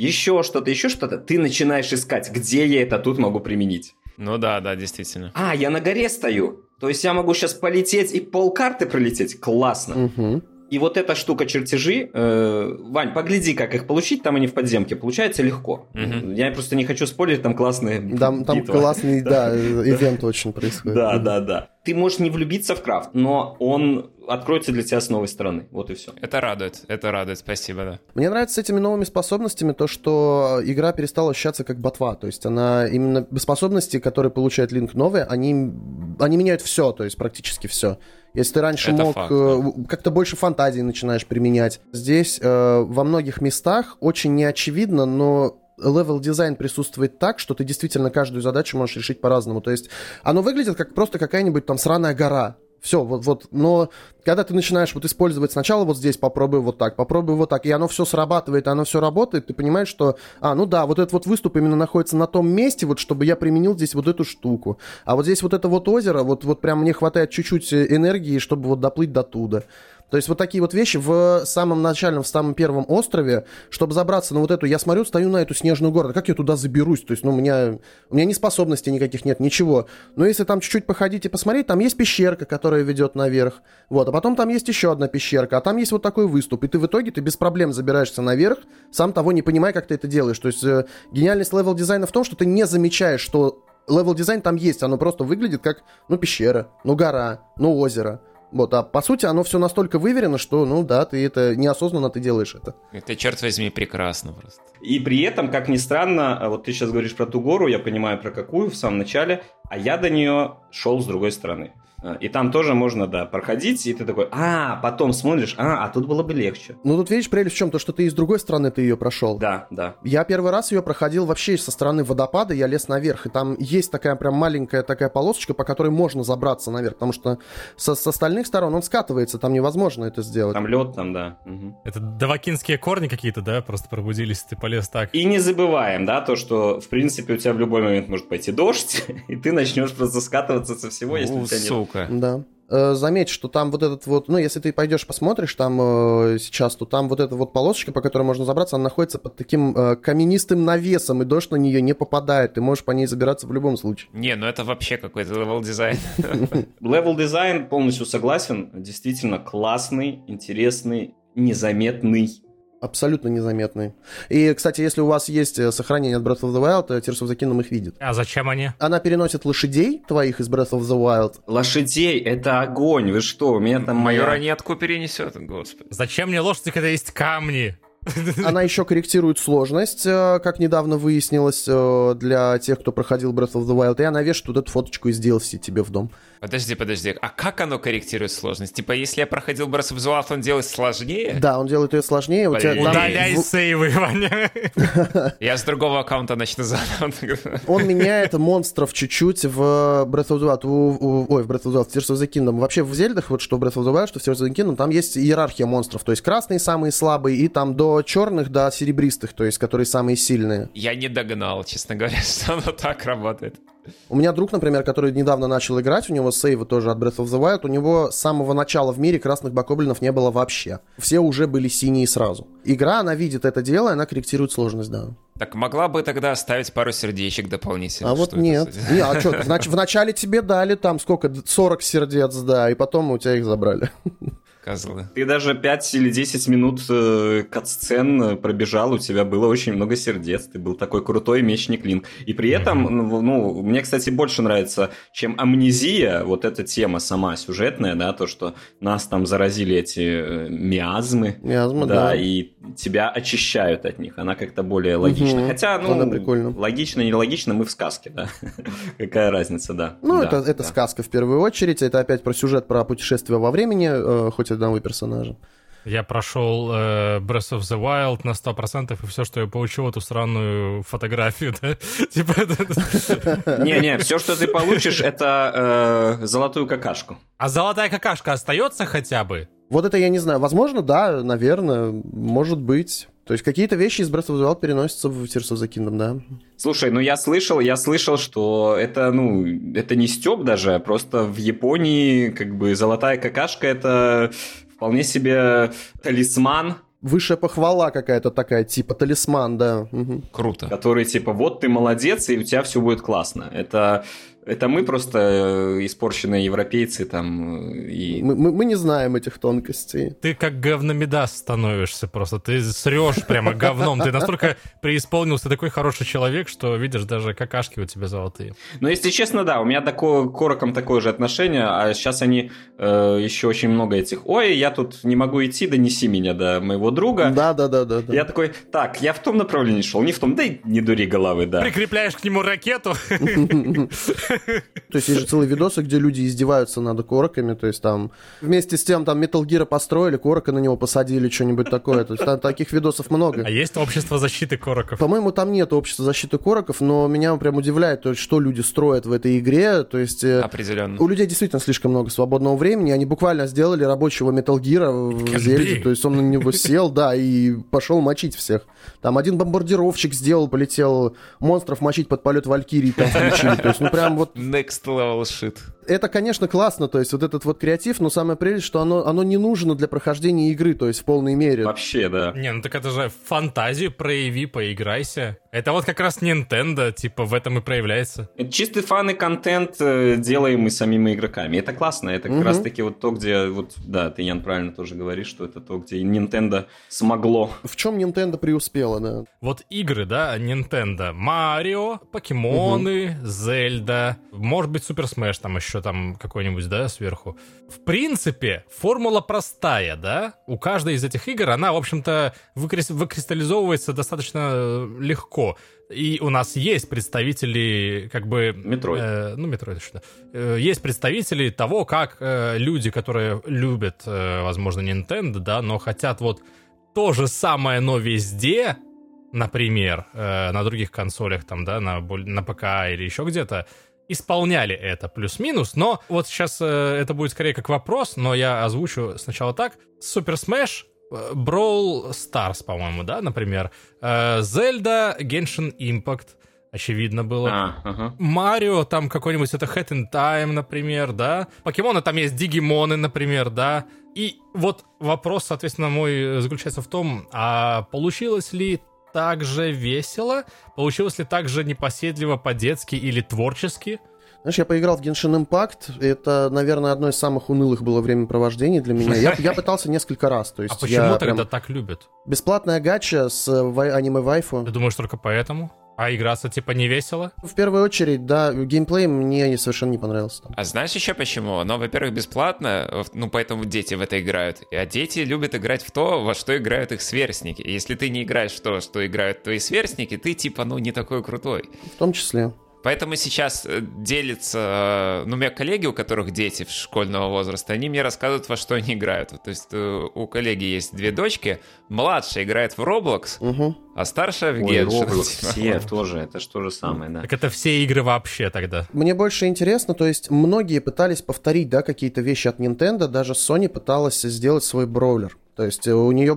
еще что-то, ты начинаешь искать, где я это тут могу применить. Ну да, действительно. Я на горе стою. То есть я могу сейчас полететь и полкарты пролететь. Классно. Угу. И вот эта штука чертежи, Вань, погляди, как их получить, там они в подземке, получается легко. Я просто не хочу спойлерить, там классные Там классный, ивент очень происходит. Да. Ты можешь не влюбиться в крафт, но он откроется для тебя с новой стороны. Вот и все. Это радует, спасибо, да. Мне нравится с этими новыми способностями то, что игра перестала ощущаться как ботва. То есть она именно способности, которые получает Линк новые, они меняют все, то есть практически все. Если ты раньше это мог факт, да. Как-то больше фантазии начинаешь применять. Здесь во многих местах очень неочевидно, но левел-дизайн присутствует так, что ты действительно каждую задачу можешь решить по-разному. То есть оно выглядит как просто какая-нибудь там сраная гора. Все, вот, но когда ты начинаешь вот использовать сначала вот здесь попробуй вот так, и оно все срабатывает, оно все работает, ты понимаешь, что, вот этот вот выступ именно находится на том месте, вот чтобы я применил здесь вот эту штуку. А вот здесь вот это вот озеро, вот прям мне хватает чуть-чуть энергии, чтобы вот доплыть до туда. То есть вот такие вот вещи в самом начальном, в самом первом острове, чтобы забраться на вот эту... Я смотрю, стою на эту снежную гору. Как я туда заберусь? То есть, у меня ни способностей никаких нет, ничего. Но если там чуть-чуть походить и посмотреть, там есть пещерка, которая ведет наверх. Вот, а потом там есть еще одна пещерка, а там есть вот такой выступ. И ты в итоге без проблем забираешься наверх, сам того не понимая, как ты это делаешь. То есть гениальность левел-дизайна в том, что ты не замечаешь, что левел-дизайн там есть. Оно просто выглядит как, пещера, гора, озеро. Вот, а по сути оно все настолько выверено, что, ты это неосознанно ты делаешь это. Это, черт возьми, прекрасно просто. И при этом, как ни странно, вот ты сейчас говоришь про ту гору, я понимаю про какую в самом начале, а я до нее шел с другой стороны. И там тоже можно, проходить, и ты такой, потом смотришь, тут было бы легче. Тут видишь прелесть в чем? То, что ты и с другой стороны ты ее прошел. Да. Я первый раз ее проходил вообще со стороны водопада, я лез наверх, и там есть такая прям маленькая такая полосочка, по которой можно забраться наверх, потому что с остальных сторон он скатывается, там невозможно это сделать. Там лед, да. Угу. Это давакинские корни какие-то, да, просто пробудились, ты полез так. И не забываем, то, что, в принципе, у тебя в любой момент может пойти дождь, и ты начнешь просто скатываться со всего, если у тебя нет. Да. Заметь, что там вот этот вот, если ты пойдешь посмотришь там сейчас, то там вот эта вот полосочка, по которой можно забраться, она находится под таким каменистым навесом, и дождь на нее не попадает, ты можешь по ней забираться в любом случае. Не, это вообще какой-то левел-дизайн. Левел-дизайн, полностью согласен, действительно классный, интересный, незаметный. Абсолютно незаметный. И, кстати, если у вас есть сохранение от Breath of the Wild, Tears of the Kingdom их видит. А зачем они? Она переносит лошадей твоих из Breath of the Wild. Лошадей — это огонь, вы что, у меня там... Мою ранетку перенесет, господи. Зачем мне лошади, когда есть камни? Она еще корректирует сложность, как недавно выяснилось, для тех, кто проходил Breath of the Wild, и она вешает вот эту фоточку из DLC тебе в дом. Подожди, а как оно корректирует сложность? Типа, если я проходил Breath of the Wild, он делает сложнее? Да, он делает ее сложнее. У тебя удаляй сейвы, Ваня. Я с другого аккаунта начну заново. Он меняет монстров чуть-чуть в Breath of the Wild, в Breath of the Wild, в Tears of the Kingdom. Вообще в Зельдах, вот что в Breath of the Wild, что в Tears of the Kingdom, там есть иерархия монстров. То есть красные самые слабые, и там до черных, до серебристых, то есть которые самые сильные. Я не догнал, честно говоря, что оно так работает. У меня друг, например, который недавно начал играть, у него сейвы тоже от Breath of the Wild, у него с самого начала в мире красных бокоблинов не было вообще. Все уже были синие сразу. Игра, она видит это дело, и она корректирует сложность, да. Так могла бы тогда оставить пару сердечек дополнительно. А вот нет. А что, вначале тебе дали там сколько, 40 сердец, да, и потом у тебя их забрали. Козлы. Ты даже 5 или 10 минут катсцен пробежал, у тебя было очень много сердец, ты был такой крутой мечник Линк. И при этом, мне, кстати, больше нравится, чем амнезия, вот эта тема сама сюжетная, да, то, что нас там заразили эти миазмы. Миазмы, да. И тебя очищают от них, она как-то более логична. Хотя, логично, нелогично, мы в сказке, да. Какая разница, да. Это сказка в первую очередь, это опять про сюжет, про путешествие во времени, хоть одного персонажа. Я прошел Breath of the Wild на 100%, и все, что я получил, эту странную фотографию, да? Не, все, что ты получишь, это золотую какашку. А золотая какашка остается хотя бы? Вот это я не знаю. Возможно, да, наверное, может быть. То есть какие-то вещи из Breath of the Wild переносятся в Tears of the Kingdom, да. Слушай, я слышал, что это не стёб даже, просто в Японии как бы золотая какашка — это вполне себе талисман высшая похвала какая-то такая, типа талисман, да. Угу. Круто. Который типа, вот ты молодец, и у тебя все будет классно. Это мы просто испорченные европейцы там и... Мы не знаем этих тонкостей. Ты как говномедас становишься просто. Ты срешь прямо говном. Ты настолько преисполнился, такой хороший человек, что видишь, даже какашки у тебя золотые. Но если честно, да, у меня к корокам такое же отношение, а сейчас они еще очень много этих... Ой, я тут не могу идти, донеси меня до моего друга. Да. Я такой, так, я в том направлении шел, не в том, да и не дури головы, да. Прикрепляешь к нему ракету. То есть есть же целые видосы, где люди издеваются над короками, то есть там вместе с тем там Metal Gear построили, корока на него посадили, что-нибудь такое, то есть там таких видосов много. А есть общество защиты короков? По-моему, там нет общества защиты короков, но меня прям удивляет, то есть, что люди строят в этой игре, то есть... Определенно. У людей действительно слишком много свободного времени, они буквально сделали рабочего Metal Gear в Зельде, то есть он на него сел, да, и пошел мочить всех. Там один бомбардировщик сделал, полетел монстров мочить под полет Валькирии, там включили, то есть, ну прям вот... Next level shit. Это, конечно, классно, то есть вот этот вот креатив, но самое прелесть, что оно не нужно для прохождения игры, то есть в полной мере. Вообще, да. Не, ну так это же фантазию прояви, поиграйся. Это вот как раз Nintendo, типа, в этом и проявляется. Это чистый фан и контент, делаемый самими игроками. Это классно, это как раз-таки вот то, где, вот, да, ты, Ян, правильно тоже говоришь, что это то, где Nintendo смогло. В чем Nintendo преуспела, да? Вот игры, да, Nintendo. Марио, Покемоны, Зельда, может быть, Супер Смэш там еще там какой-нибудь, да, сверху. В принципе, формула простая, да? У каждой из этих игр она, в общем-то, выкристаллизовывается достаточно легко. И у нас есть представители, как бы... Metroid. Metroid, что да. Есть представители того, как люди, которые любят, возможно, Nintendo, да, но хотят вот то же самое, но везде, например, на других консолях, там, да, на ПК или еще где-то, исполняли это плюс-минус, но вот сейчас это будет скорее как вопрос, но я озвучу сначала так. Super Smash, Brawl Stars, по-моему, да, например. Zelda, Genshin Impact, очевидно было. Марио, там какой-нибудь это Hat in Time, например, да. Покемоны, там есть Дигимоны, например, да. И вот вопрос, соответственно, мой заключается в том, а получилось ли так же весело? Получилось ли так же непоседливо по-детски или творчески? Знаешь, я поиграл в Genshin Impact. Это, наверное, одно из самых унылых было времяпровождений для меня. Я пытался несколько раз. То есть а почему тогда так любят? Бесплатная гача с аниме-вайфу. Ты думаешь, только поэтому? А играться типа не весело? В первую очередь, да, геймплей мне совершенно не понравился. А знаешь еще почему? Оно, во-первых, бесплатно, ну, поэтому дети в это играют. А дети любят играть в то, во что играют их сверстники. И если ты не играешь в то, что играют твои сверстники, ты, типа, ну, не такой крутой. В том числе. Поэтому сейчас делятся, ну, у меня коллеги, у которых дети школьного возраста, они мне рассказывают, во что они играют. То есть у коллеги есть 2 дочки, младшая играет в Roblox, а старшая в Genshin. Roblox, все тоже, это же то же самое, да. Так это все игры вообще тогда. Мне больше интересно, то есть многие пытались повторить, да, какие-то вещи от Nintendo, даже Sony пыталась сделать свой броулер. То есть у нее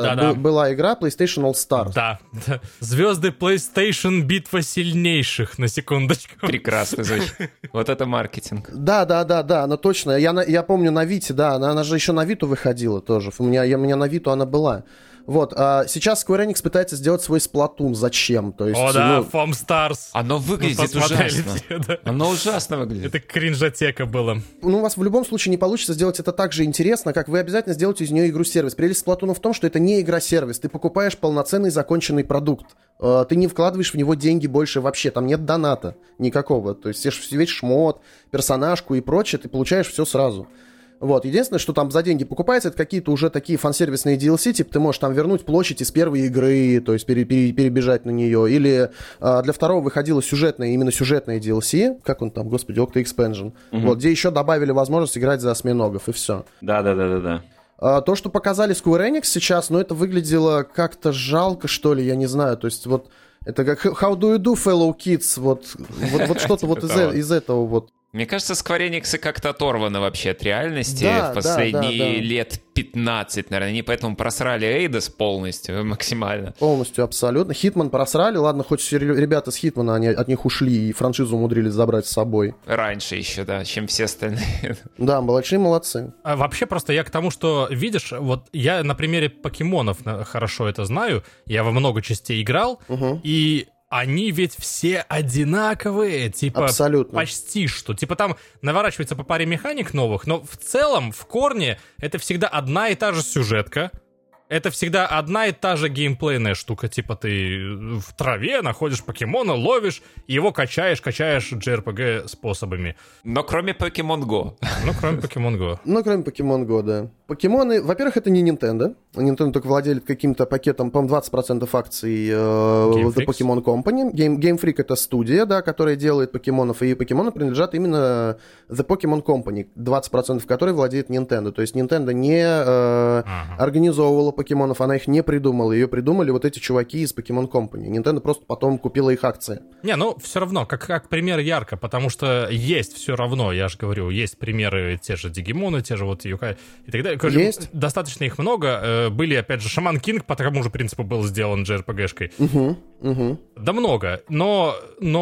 была игра PlayStation All Stars. Да. Звезды PlayStation, битва сильнейших, на секундочку. Прекрасно звучит. Вот это маркетинг. Да, она точно. Я помню на Вите, да, она же еще на Виту выходила тоже. У меня на Виту она была. Вот, а сейчас Square Enix пытается сделать свой Splatoon. Зачем? То есть, О, да, Foam Stars. Оно выглядит ужасно. Да. Оно ужасно выглядит. Это кринжатека было. Ну, у вас в любом случае не получится сделать это так же интересно, как вы обязательно сделаете из нее игру-сервис. Прелесть Splatoon в том, что это не игра-сервис. Ты покупаешь полноценный законченный продукт. Ты не вкладываешь в него деньги больше вообще. Там нет доната никакого. То есть весь шмот, персонажку и прочее ты получаешь все сразу. Вот, единственное, что там за деньги покупается, это какие-то уже такие фан-сервисные DLC, типа ты можешь там вернуть площадь из первой игры, то есть перебежать на нее, или для второго выходила именно сюжетная DLC, как он там, господи, Octo Expansion, вот, где еще добавили возможность играть за осьминогов, и все. Да. То, что показали Square Enix сейчас, это выглядело как-то жалко, что ли, я не знаю, то есть вот, это как How do you do, fellow kids, вот что-то вот из этого вот. Мне кажется, Square Enix как-то оторваны вообще от реальности Да, в последние да. лет 15, наверное. Они поэтому просрали Эйдос полностью, максимально. Полностью, абсолютно. Хитман просрали. Ладно, хоть ребята с Хитмана, они от них ушли и франшизу умудрились забрать с собой. Раньше еще, да, чем все остальные. Да, большие молодцы. А вообще просто я к тому, что, видишь, вот я на примере покемонов хорошо это знаю, я во много частей играл, и они ведь все одинаковые, типа Абсолютно. почти что. Типа там наворачивается по паре механик новых, но в целом, в корне, это всегда одна и та же сюжетка. Это всегда одна и та же геймплейная штука. Типа ты в траве находишь покемона, ловишь, и его качаешь JRPG способами. Но кроме Pokemon Go. Ну, кроме Pokemon Go. Ну, кроме Pokemon Go, да. Покемоны, во-первых, это не Nintendo. Nintendo только владеет каким-то пакетом, по-моему, 20% акций The Pokemon Company. Game Freak — это студия, да, которая делает покемонов, и покемоны принадлежат именно The Pokemon Company, 20% которой владеет Nintendo. То есть Nintendo не организовывала покемонов, она их не придумала. Ее придумали вот эти чуваки из Pokemon Company. Nintendo просто потом купила их акции. Не, ну, все равно, как пример ярко, потому что есть все равно, я же говорю, есть примеры, те же Дигимоны, те же вот Юкай и так далее. Есть. Достаточно их много. Были, опять же, Шаман Кинг, по такому же принципу был сделан JRPG-шкой. Да много. Но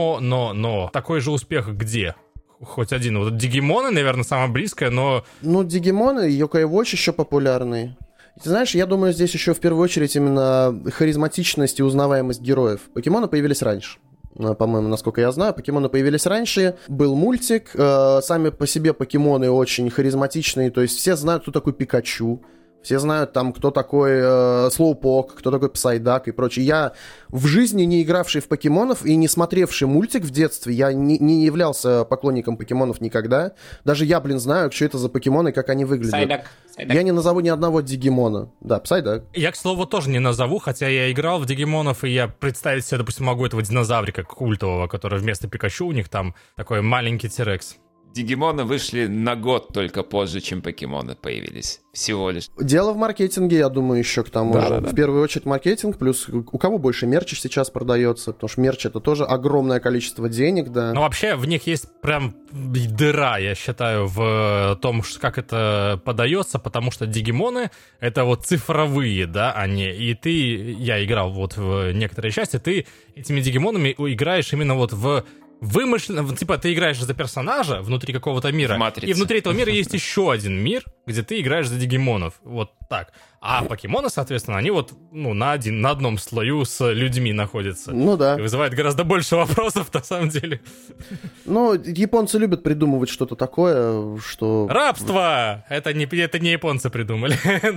такой же успех где? Хоть один. Вот Дигимоны, наверное, самое близкое, но... Ну, Дигимоны и Yokai Watch еще популярные. Ты знаешь, я думаю, здесь еще в первую очередь именно харизматичность и узнаваемость героев. Покемоны появились раньше. По-моему, насколько я знаю, покемоны появились раньше. Был мультик. Сами по себе покемоны очень харизматичные. То есть все знают, кто такой Пикачу. Все знают, там, кто такой Слоупок, кто такой Псайдак и прочее. Я в жизни не игравший в покемонов и не смотревший мультик в детстве, я не являлся поклонником покемонов никогда. Даже я, знаю, что это за покемоны, как они выглядят. Псайдак. Я не назову ни одного Дигимона. Да, Псайдак. Я, к слову, тоже не назову, хотя я играл в Дигимонов, и я представить себе, допустим, могу этого динозаврика культового, который вместо Пикачу у них там такой маленький Тирекс. Дигимоны вышли на год только позже, чем покемоны появились. Всего лишь. Дело в маркетинге, я думаю, еще к тому же. Да. В первую очередь маркетинг, плюс у кого больше мерча сейчас продается, потому что мерч — это тоже огромное количество денег, да. Но вообще в них есть прям дыра, я считаю, в том, как это подается, потому что Дигимоны — это вот цифровые, да, они. И я играл вот в некоторые части, ты этими Дигимонами играешь именно вот в вымышленно, типа ты играешь за персонажа внутри какого-то мира, и внутри этого мира есть еще один мир, где ты играешь за Дигимонов, вот так. А покемоны, соответственно, они вот на одном слою с людьми находятся. Ну да. И вызывает гораздо больше вопросов, на самом деле. Ну, японцы любят придумывать что-то такое, что... Рабство! Это не японцы придумали.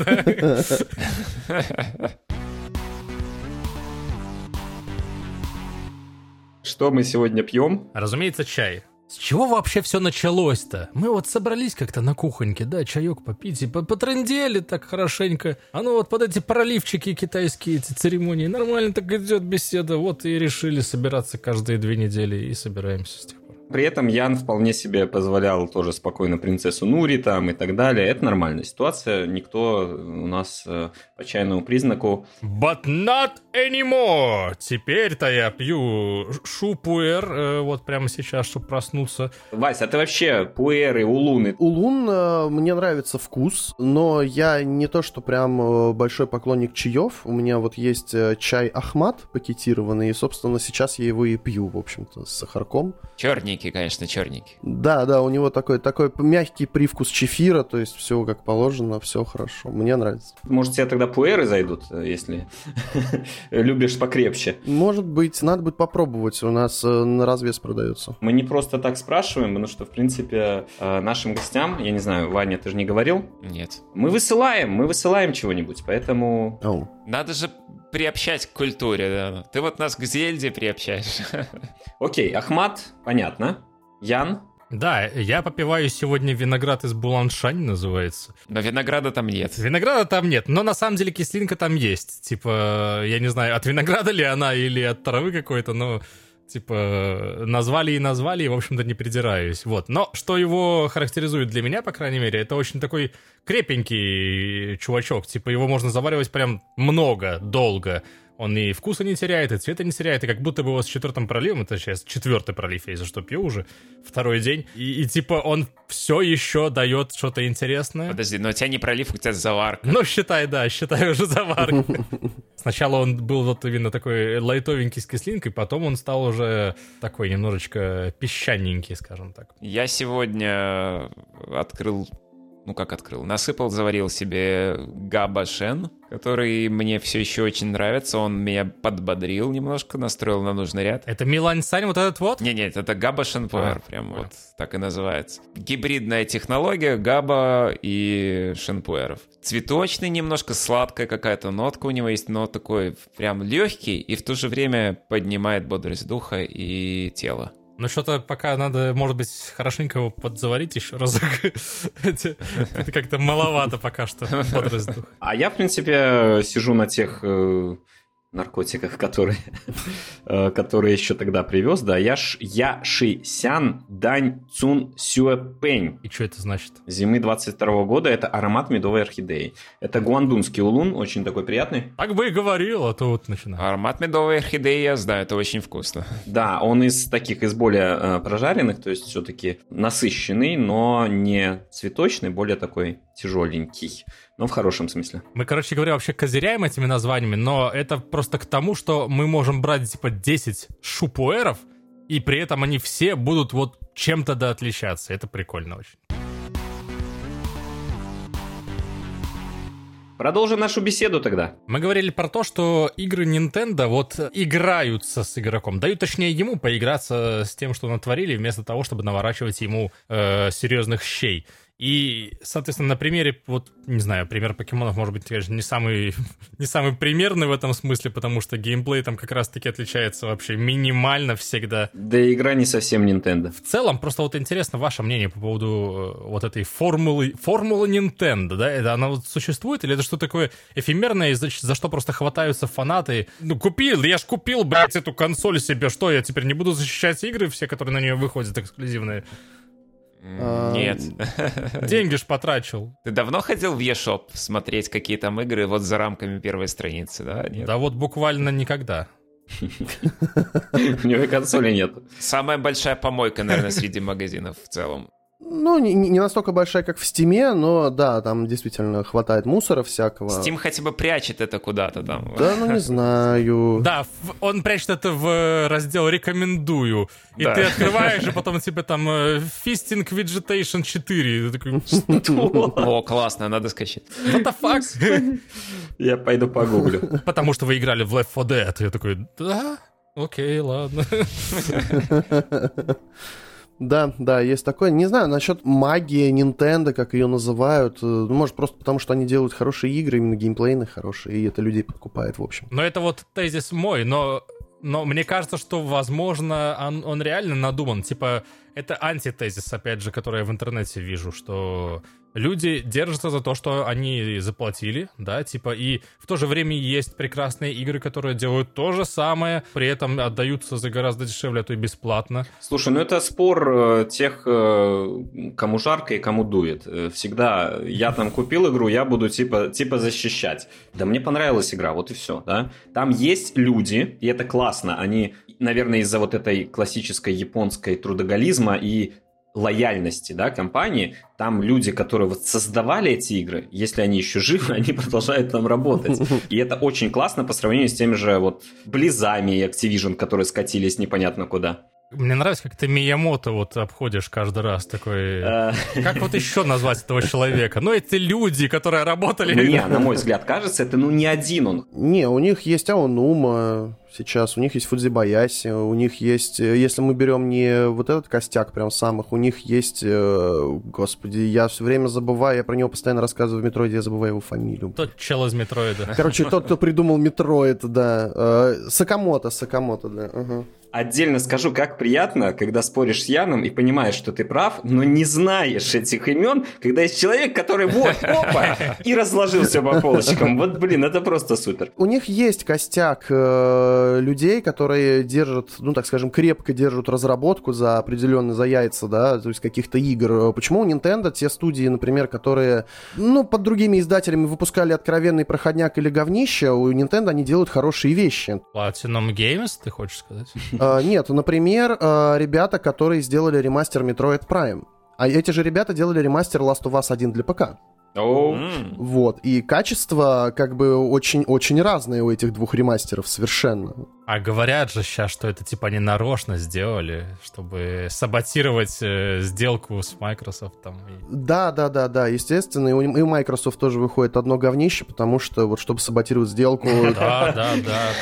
Что мы сегодня пьем? Разумеется, чай. С чего вообще все началось-то? Мы вот собрались как-то на кухоньке, да, чаек попить, и потрындели так хорошенько. А ну вот под эти проливчики китайские, эти церемонии, нормально так идет беседа. Вот и решили собираться каждые 2 недели, и собираемся с тех пор. При этом Ян вполне себе позволял тоже спокойно принцессу Нури там и так далее. Это нормальная ситуация. Никто у нас по чайному признаку... But not anymore! Теперь-то я пью шупуэр вот прямо сейчас, чтобы проснуться. Вась, а ты вообще пуэры, улуны? Улун, мне нравится вкус, но я не то, что прям большой поклонник чаев. У меня вот есть чай Ахмат пакетированный, и, собственно, сейчас я его и пью, в общем-то, с сахарком. Черненький, конечно, черненький. Да, у него такой мягкий привкус чефира, то есть все как положено, все хорошо. Мне нравится. Может, тебе тогда пуэры зайдут, если любишь покрепче? Может быть, надо будет попробовать. У нас на развес продается. Мы не просто так спрашиваем, потому что, в принципе, нашим гостям, я не знаю, Ваня, ты же не говорил? Нет. Мы высылаем чего-нибудь, поэтому... Надо же приобщать к культуре, да. Ты вот нас к Зельде приобщаешь. Окей, Ахмат, понятно. Ян? Да, я попиваю сегодня виноград из Буланшань, называется. Но винограда там нет. Винограда там нет, но на самом деле кислинка там есть. Типа, я не знаю, от винограда ли она или от травы какой-то, но... Типа, назвали, и, в общем-то, не придираюсь. Вот. Но что его характеризует для меня, по крайней мере, это очень такой крепенький чувачок. Типа, его можно заваривать прям много, долго. Он и вкуса не теряет, и цвета не теряет, и как будто бы его с 4-м проливом, это сейчас 4-й пролив, я за что пью уже, 2-й день, и типа он все еще дает что-то интересное. Подожди, но у тебя не пролив, у тебя заварка. Ну, считай уже заварка. Сначала он был вот именно такой лайтовенький с кислинкой, потом он стал уже такой немножечко песчаненький, скажем так. Я сегодня насыпал, заварил себе Габашен, который мне все еще очень нравится. Он меня подбодрил немножко, настроил на нужный ряд. Это Милань Сань вот этот вот? Нет, это Габашен Пуэр, прям вот так и называется. Гибридная технология Габа и шенпуэров. Цветочный, немножко сладкая какая-то нотка у него есть, но такой прям легкий и в то же время поднимает бодрость духа и тела. Ну, что-то пока надо, может быть, хорошенько его подзаварить еще разок. Это как-то маловато пока что, бодрость духа. А я, в принципе, сижу на тех наркотиков, которые еще тогда привез, да. Яши Сян Дань Цун Сюэ Пэнь. И что это значит? Зимы 22 года. Это аромат медовой орхидеи. Это гуандунский улун, очень такой приятный. Так бы и говорил, а то вот начинаю. Аромат медовой орхидеи, я знаю, это очень вкусно. Да, он из более прожаренных, то есть все-таки насыщенный, но не цветочный, более такой тяжеленький. Но в хорошем смысле. Мы, короче говоря, вообще козыряем этими названиями, но это просто к тому, что мы можем брать, типа, 10 шупуэров, и при этом они все будут вот чем-то да отличаться. Это прикольно очень. Продолжим нашу беседу тогда. Мы говорили про то, что игры Nintendo вот играются с игроком. Дают, точнее, ему поиграться с тем, что натворили, вместо того, чтобы наворачивать ему серьезных щей. И, соответственно, на примере, вот, не знаю, пример покемонов, может быть, конечно, не самый примерный в этом смысле, потому что геймплей там как раз-таки отличается вообще минимально всегда. Да и игра не совсем Nintendo. В целом, просто вот интересно ваше мнение по поводу вот этой формулы Nintendo, да? Это она вот существует, или это что такое эфемерное, за что просто хватаются фанаты? Ну, я ж купил, блядь, эту консоль себе, что, я теперь не буду защищать игры все, которые на нее выходят, эксклюзивные? Нет. Деньги ж потрачил. Ты давно ходил в eShop смотреть, какие там игры вот за рамками первой страницы, да? Нет? Да вот буквально никогда. У него и консоли нет. Самая большая помойка, наверное, среди магазинов в целом. Ну, не настолько большая, как в Steam, но да, там действительно хватает мусора всякого. Steam хотя бы прячет это куда-то там. Да, ну не знаю. Да, он прячет это в раздел «Рекомендую». И ты открываешь, и потом тебе там «Fisting Vegetation 4». Ты такой, что? О, классно, надо скачать. What the fuck? Я пойду погуглю. Потому что вы играли в Left 4 Dead. Я такой, да, окей, ладно. Да, есть такое. Не знаю, насчет магии Nintendo, как ее называют. Ну, может, просто потому, что они делают хорошие игры, именно геймплейные хорошие, и это людей подкупает, в общем. Но это вот тезис мой, но мне кажется, что, возможно, он реально надуман. Типа, это антитезис, опять же, который я в интернете вижу, что люди держатся за то, что они заплатили, да, типа, и в то же время есть прекрасные игры, которые делают то же самое, при этом отдаются за гораздо дешевле, а то и бесплатно. Слушай, ну это спор тех, кому жарко и кому дует. Всегда я там купил игру, я буду типа защищать. Да мне понравилась игра, вот и все, да. Там есть люди, и это классно, они, наверное, из-за вот этой классической японской трудоголизма и лояльности, да, компании, там люди, которые вот создавали эти игры, если они еще живы, они продолжают там работать. И это очень классно по сравнению с теми же вот Близами и Activision, которые скатились непонятно куда. Мне нравится, как ты Миямото вот обходишь каждый раз такой... Как вот еще назвать этого человека? Ну, это люди, которые работали... Мне, на мой взгляд, кажется, это не один он. Не, у них есть Аонума сейчас, у них есть Фудзибаяси, у них есть... Если мы берем не вот этот костяк прям самых, у них есть... Господи, я все время забываю, я про него постоянно рассказываю в Метроиде, я забываю его фамилию. Тот чел из Метроида. Короче, тот, кто придумал Метроид, да. Сакамото, да. Ага. Отдельно скажу, как приятно, когда споришь с Яном и понимаешь, что ты прав, но не знаешь этих имен, когда есть человек, который вот, опа, и разложил все по полочкам. Вот, блин, это просто супер. У них есть костяк людей, которые держат, ну, так скажем, крепко держат разработку за определенные, за яйца, да, то есть каких-то игр. Почему у Nintendo те студии, например, которые, ну, под другими издателями выпускали откровенный проходняк или говнище, у Nintendo они делают хорошие вещи. Platinum Games, ты хочешь сказать? Нет, например, ребята, которые сделали ремастер Metroid Prime. А эти же ребята делали ремастер Last of Us 1 для ПК. Вот, и качество как бы очень-очень разное у этих двух ремастеров совершенно. А говорят же сейчас, что это типа они нарочно сделали, чтобы саботировать сделку с Microsoft. Да, естественно, и у Microsoft тоже выходит одно говнище, потому что вот чтобы саботировать сделку... Да.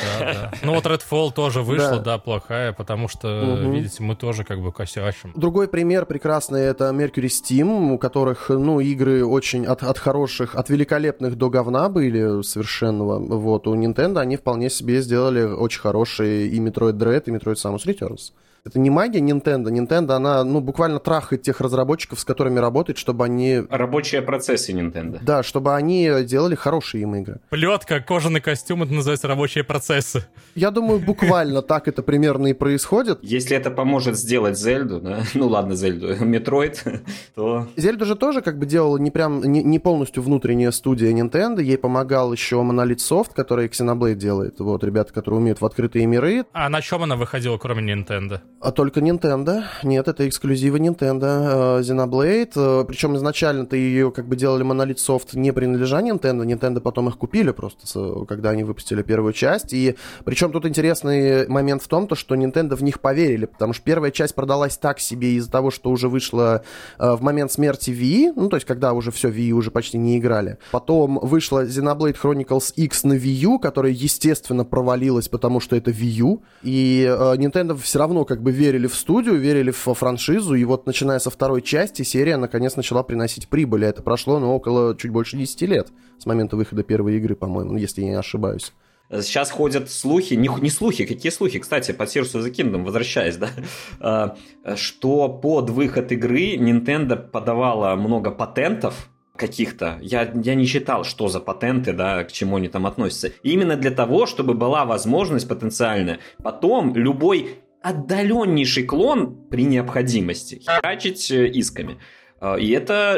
Ну вот Redfall тоже вышла, да, плохая, потому что, видите, мы тоже как бы косячим. Другой пример прекрасный — это Mercury Steam, у которых, ну, игры очень от хороших, от великолепных до говна были совершенного. Вот, у Nintendo они вполне себе сделали очень хорошие и Metroid Dread, и Metroid Samus Returns. Это не магия Nintendo. Nintendo, она, ну, буквально трахает тех разработчиков, с которыми работает, чтобы они... Рабочие процессы Nintendo. Да, чтобы они делали хорошие им игры. Плетка, кожаный костюм, это называется рабочие процессы. Я думаю, буквально так это примерно и происходит. Если это поможет сделать Зельду, да? Ну ладно, Зельду, Метроид, то... Зельду же тоже как бы делала не полностью внутренняя студия Nintendo, ей помогал еще Monolith Soft, который Xenoblade делает. Вот, ребята, которые умеют в открытые миры. А на чем она выходила, кроме Nintendo? А только Nintendo. Нет, это эксклюзивы Nintendo. Xenoblade. Причем изначально-то ее как бы делали Monolith Soft, не принадлежа Nintendo. Nintendo потом их купили просто, когда они выпустили первую часть. И причем тут интересный момент в том, что Nintendo в них поверили, потому что первая часть продалась так себе из-за того, что уже вышла в момент смерти Wii, ну, то есть когда уже все, Wii уже почти не играли. Потом вышла Xenoblade Chronicles X на Wii U, которая, естественно, провалилась, потому что это Wii U. И Nintendo все равно как бы верили в студию, верили в франшизу, и вот начиная со второй части серия наконец начала приносить прибыль. Это прошло, ну, около чуть больше 10 лет с момента выхода первой игры, по-моему, если я не ошибаюсь. Сейчас ходят слухи, не слухи, какие слухи, кстати, по Tears of the Kingdom, возвращаясь, да, что под выход игры Nintendo подавала много патентов каких-то, я не читал, что за патенты, да, к чему они там относятся, и именно для того, чтобы была возможность потенциальная потом любой отдаленнейший клон при необходимости херачить исками. И это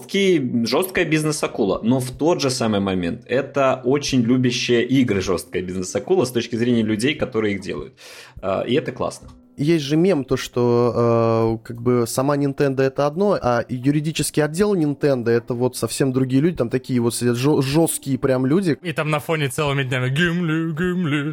жесткая бизнес-акула. Но в тот же самый момент это очень любящая игры жесткая бизнес-акула с точки зрения людей, которые их делают. И это классно. Есть же мем, то, что как бы сама Nintendo это одно, а юридический отдел Nintendo это вот совсем другие люди, там такие вот сидят жесткие прям люди. И там на фоне целыми днями Гимли.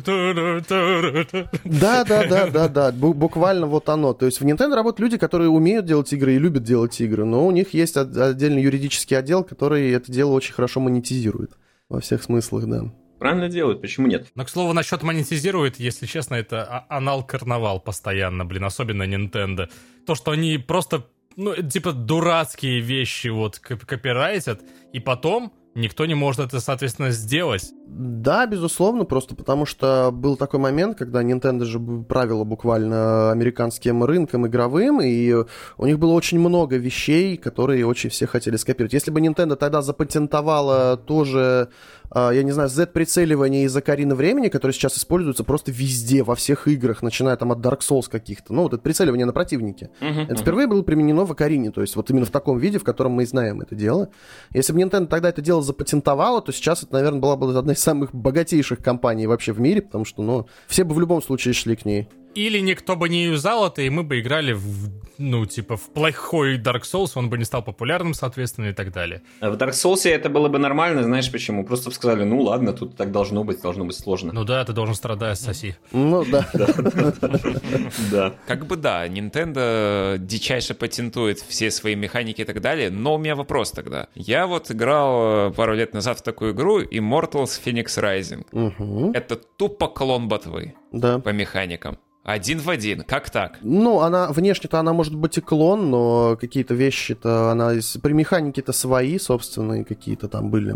Да, буквально вот оно. То есть в Nintendo работают люди, которые умеют делать игры и любят делать игры, но у них есть отдельный юридический отдел, который это дело очень хорошо монетизирует во всех смыслах, да. Правильно делают, почему нет? Но, к слову, насчет монетизирует, если честно, это анал-карнавал постоянно, особенно Nintendo. То, что они просто, ну, типа, дурацкие вещи вот копирайтят, и потом никто не может это, соответственно, сделать. Да, безусловно, просто потому что был такой момент, когда Nintendo же правила буквально американским рынком игровым, и у них было очень много вещей, которые очень все хотели скопировать. Если бы Nintendo тогда запатентовала тоже, я не знаю, Z-прицеливание из Ocarina времени, которое сейчас используется просто везде, во всех играх, начиная там от Dark Souls каких-то, ну, вот это прицеливание на противнике. Это впервые было применено в Ocarina, то есть вот именно в таком виде, в котором мы знаем это дело. Если бы Nintendo тогда это дело запатентовала, то сейчас это, наверное, была бы одна из самых богатейших компаний вообще в мире, потому что, ну, все бы в любом случае шли к ней. Или никто бы не юзал это, и мы бы играли в плохой Dark Souls, он бы не стал популярным, соответственно, и так далее. В Dark Souls это было бы нормально, знаешь почему? Просто бы сказали, ну ладно, тут так должно быть сложно. Ну да, ты должен страдать, соси. Ну да. Да. Как бы да, Nintendo дичайше патентует все свои механики и так далее, но у меня вопрос тогда. Я вот играл пару лет назад в такую игру Immortals Phoenix Rising. Это тупо клон ботвы по механикам. Один в один, как так? Ну, внешне-то она может быть и клон, но какие-то вещи-то при механике-то свои, собственные какие-то там были.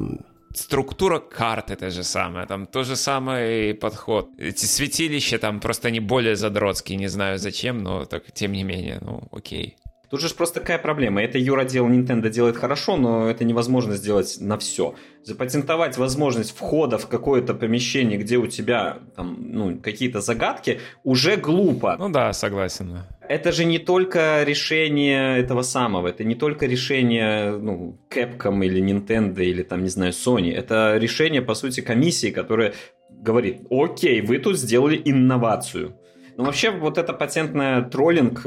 структура карты та же самая, там тот же самый подход. Эти святилища там просто они более задротские, не знаю зачем, но так, тем не менее, ну окей. Тут же просто какая проблема. Это юродел Nintendo делает хорошо, но это невозможно сделать на все. Запатентовать возможность входа в какое-то помещение, где у тебя там, ну, какие-то загадки, уже глупо. Ну да, согласен. Это же не только решение этого самого, это не только решение, ну, Capcom или Nintendo или там, не знаю, Sony. Это решение, по сути, комиссии, которая говорит: окей, вы тут сделали инновацию. Но вообще вот это патентное троллинг...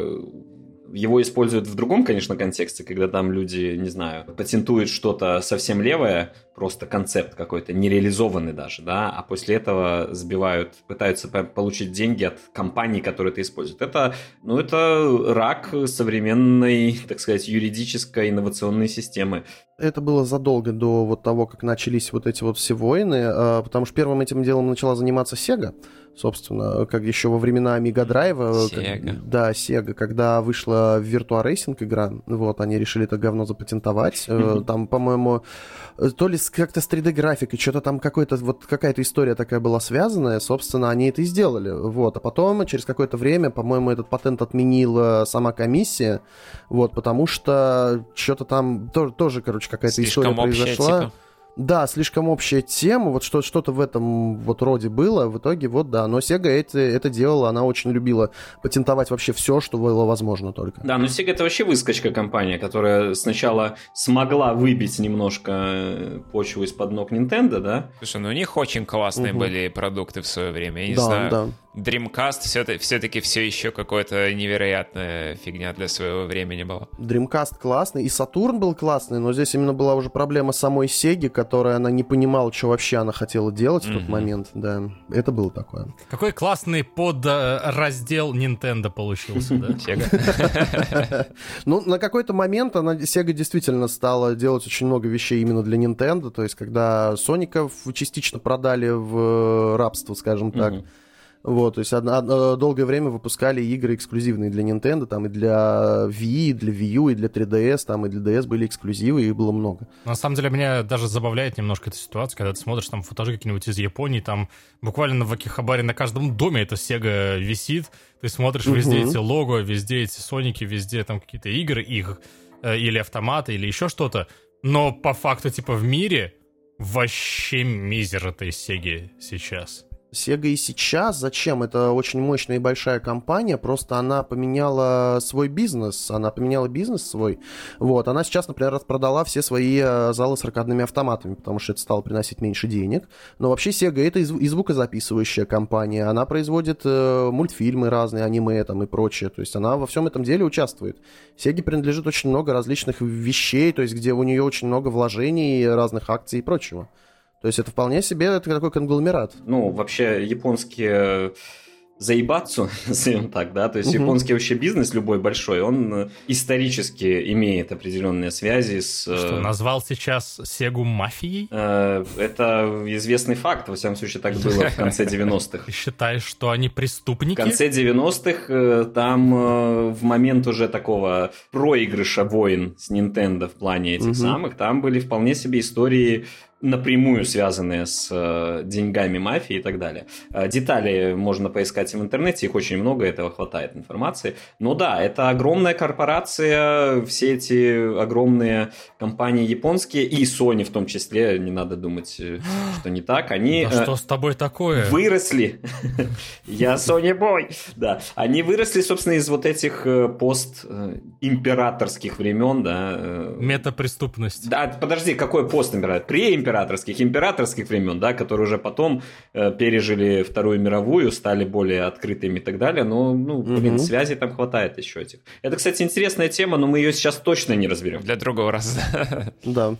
Его используют в другом, конечно, контексте, когда там люди, не знаю, патентуют что-то совсем левое, просто концепт какой-то, нереализованный даже, да, а после этого сбивают, пытаются получить деньги от компаний, которые это используют. Это, ну, это рак современной, так сказать, юридической инновационной системы. Это было задолго до вот того, как начались вот эти вот все войны, потому что первым этим делом начала заниматься Sega, собственно, как еще во времена Amiga Drive. Да, Sega, когда вышла Virtua Racing игра, вот, они решили это говно запатентовать. Там, по-моему, то ли как-то с 3D-графикой, что-то там какая-то история такая была связанная, собственно, они это и сделали. Вот, а потом, через какое-то время, по-моему, этот патент отменила сама комиссия, вот, потому что что-то там тоже, короче, какая-то слишком история произошла. Типа. Да, слишком общая тема, вот что-то в этом вот роде было, в итоге вот да, но Sega это делала, она очень любила патентовать вообще все, что было возможно только. Да, но Sega это вообще выскочка компания, которая сначала смогла выбить немножко почву из-под ног Nintendo, да? Слушай, ну у них очень классные были продукты в свое время, я не знаю. Да. Dreamcast все-таки все еще какая-то невероятная фигня для своего времени была. Dreamcast классный, и Saturn был классный, но здесь именно была уже проблема самой Sega, которая она не понимала, что вообще она хотела делать в тот момент. Да, это было такое. Какой классный подраздел Nintendo получился, да? Sega. Ну, на какой-то момент Sega действительно стала делать очень много вещей именно для Nintendo, то есть когда Соников частично продали в рабство, скажем так. Вот, то есть долгое время выпускали игры эксклюзивные для Nintendo, там и для Wii, и для Wii U, и для 3DS, там и для DS были эксклюзивы, их было много. На самом деле, меня даже забавляет немножко эта ситуация, когда ты смотришь там футажи какие-нибудь из Японии, там буквально в Акихабаре на каждом доме эта Sega висит, ты смотришь везде эти лого, везде эти Соники, везде там какие-то игры их, или автоматы, или еще что-то, но по факту, типа, в мире вообще мизер этой Sega сейчас. Sega и сейчас, зачем? Это очень мощная и большая компания, просто она поменяла свой бизнес, свой. Вот, она сейчас, например, распродала все свои залы с аркадными автоматами, потому что это стало приносить меньше денег. Но вообще Sega это и звукозаписывающая компания, она производит мультфильмы разные, аниме там и прочее, то есть она во всем этом деле участвует. Sega принадлежит очень много различных вещей, то есть где у нее очень много вложений, разных акций и прочего. То есть это вполне себе это такой конгломерат. Ну, вообще, японские заебацу, назовем так, да, то есть японский вообще бизнес любой большой, он исторически имеет определенные связи с... Что, назвал сейчас Сегу мафией? Это известный факт, во всяком случае, так было в конце 90-х. Ты считаешь, что они преступники? В конце 90-х там в момент уже такого проигрыша войн с Nintendo в плане этих самых, там были вполне себе истории напрямую связанные с деньгами мафии и так далее. Детали можно поискать в интернете, их очень много, этого хватает информации. Но да, это огромная корпорация, все эти огромные компании японские, и Sony в том числе, не надо думать, что не так, они... Да что с тобой такое? Выросли. Я Sony Boy. Да. Они выросли, собственно, из вот этих постимператорских времен, да. Метапреступность. Да, подожди, какой постимператорский? Императорских времен, да, которые уже потом пережили Вторую мировую, стали более открытыми и так далее, но, связей там хватает еще этих. Это, кстати, интересная тема, но мы ее сейчас точно не разберем. Для другого раза. Да.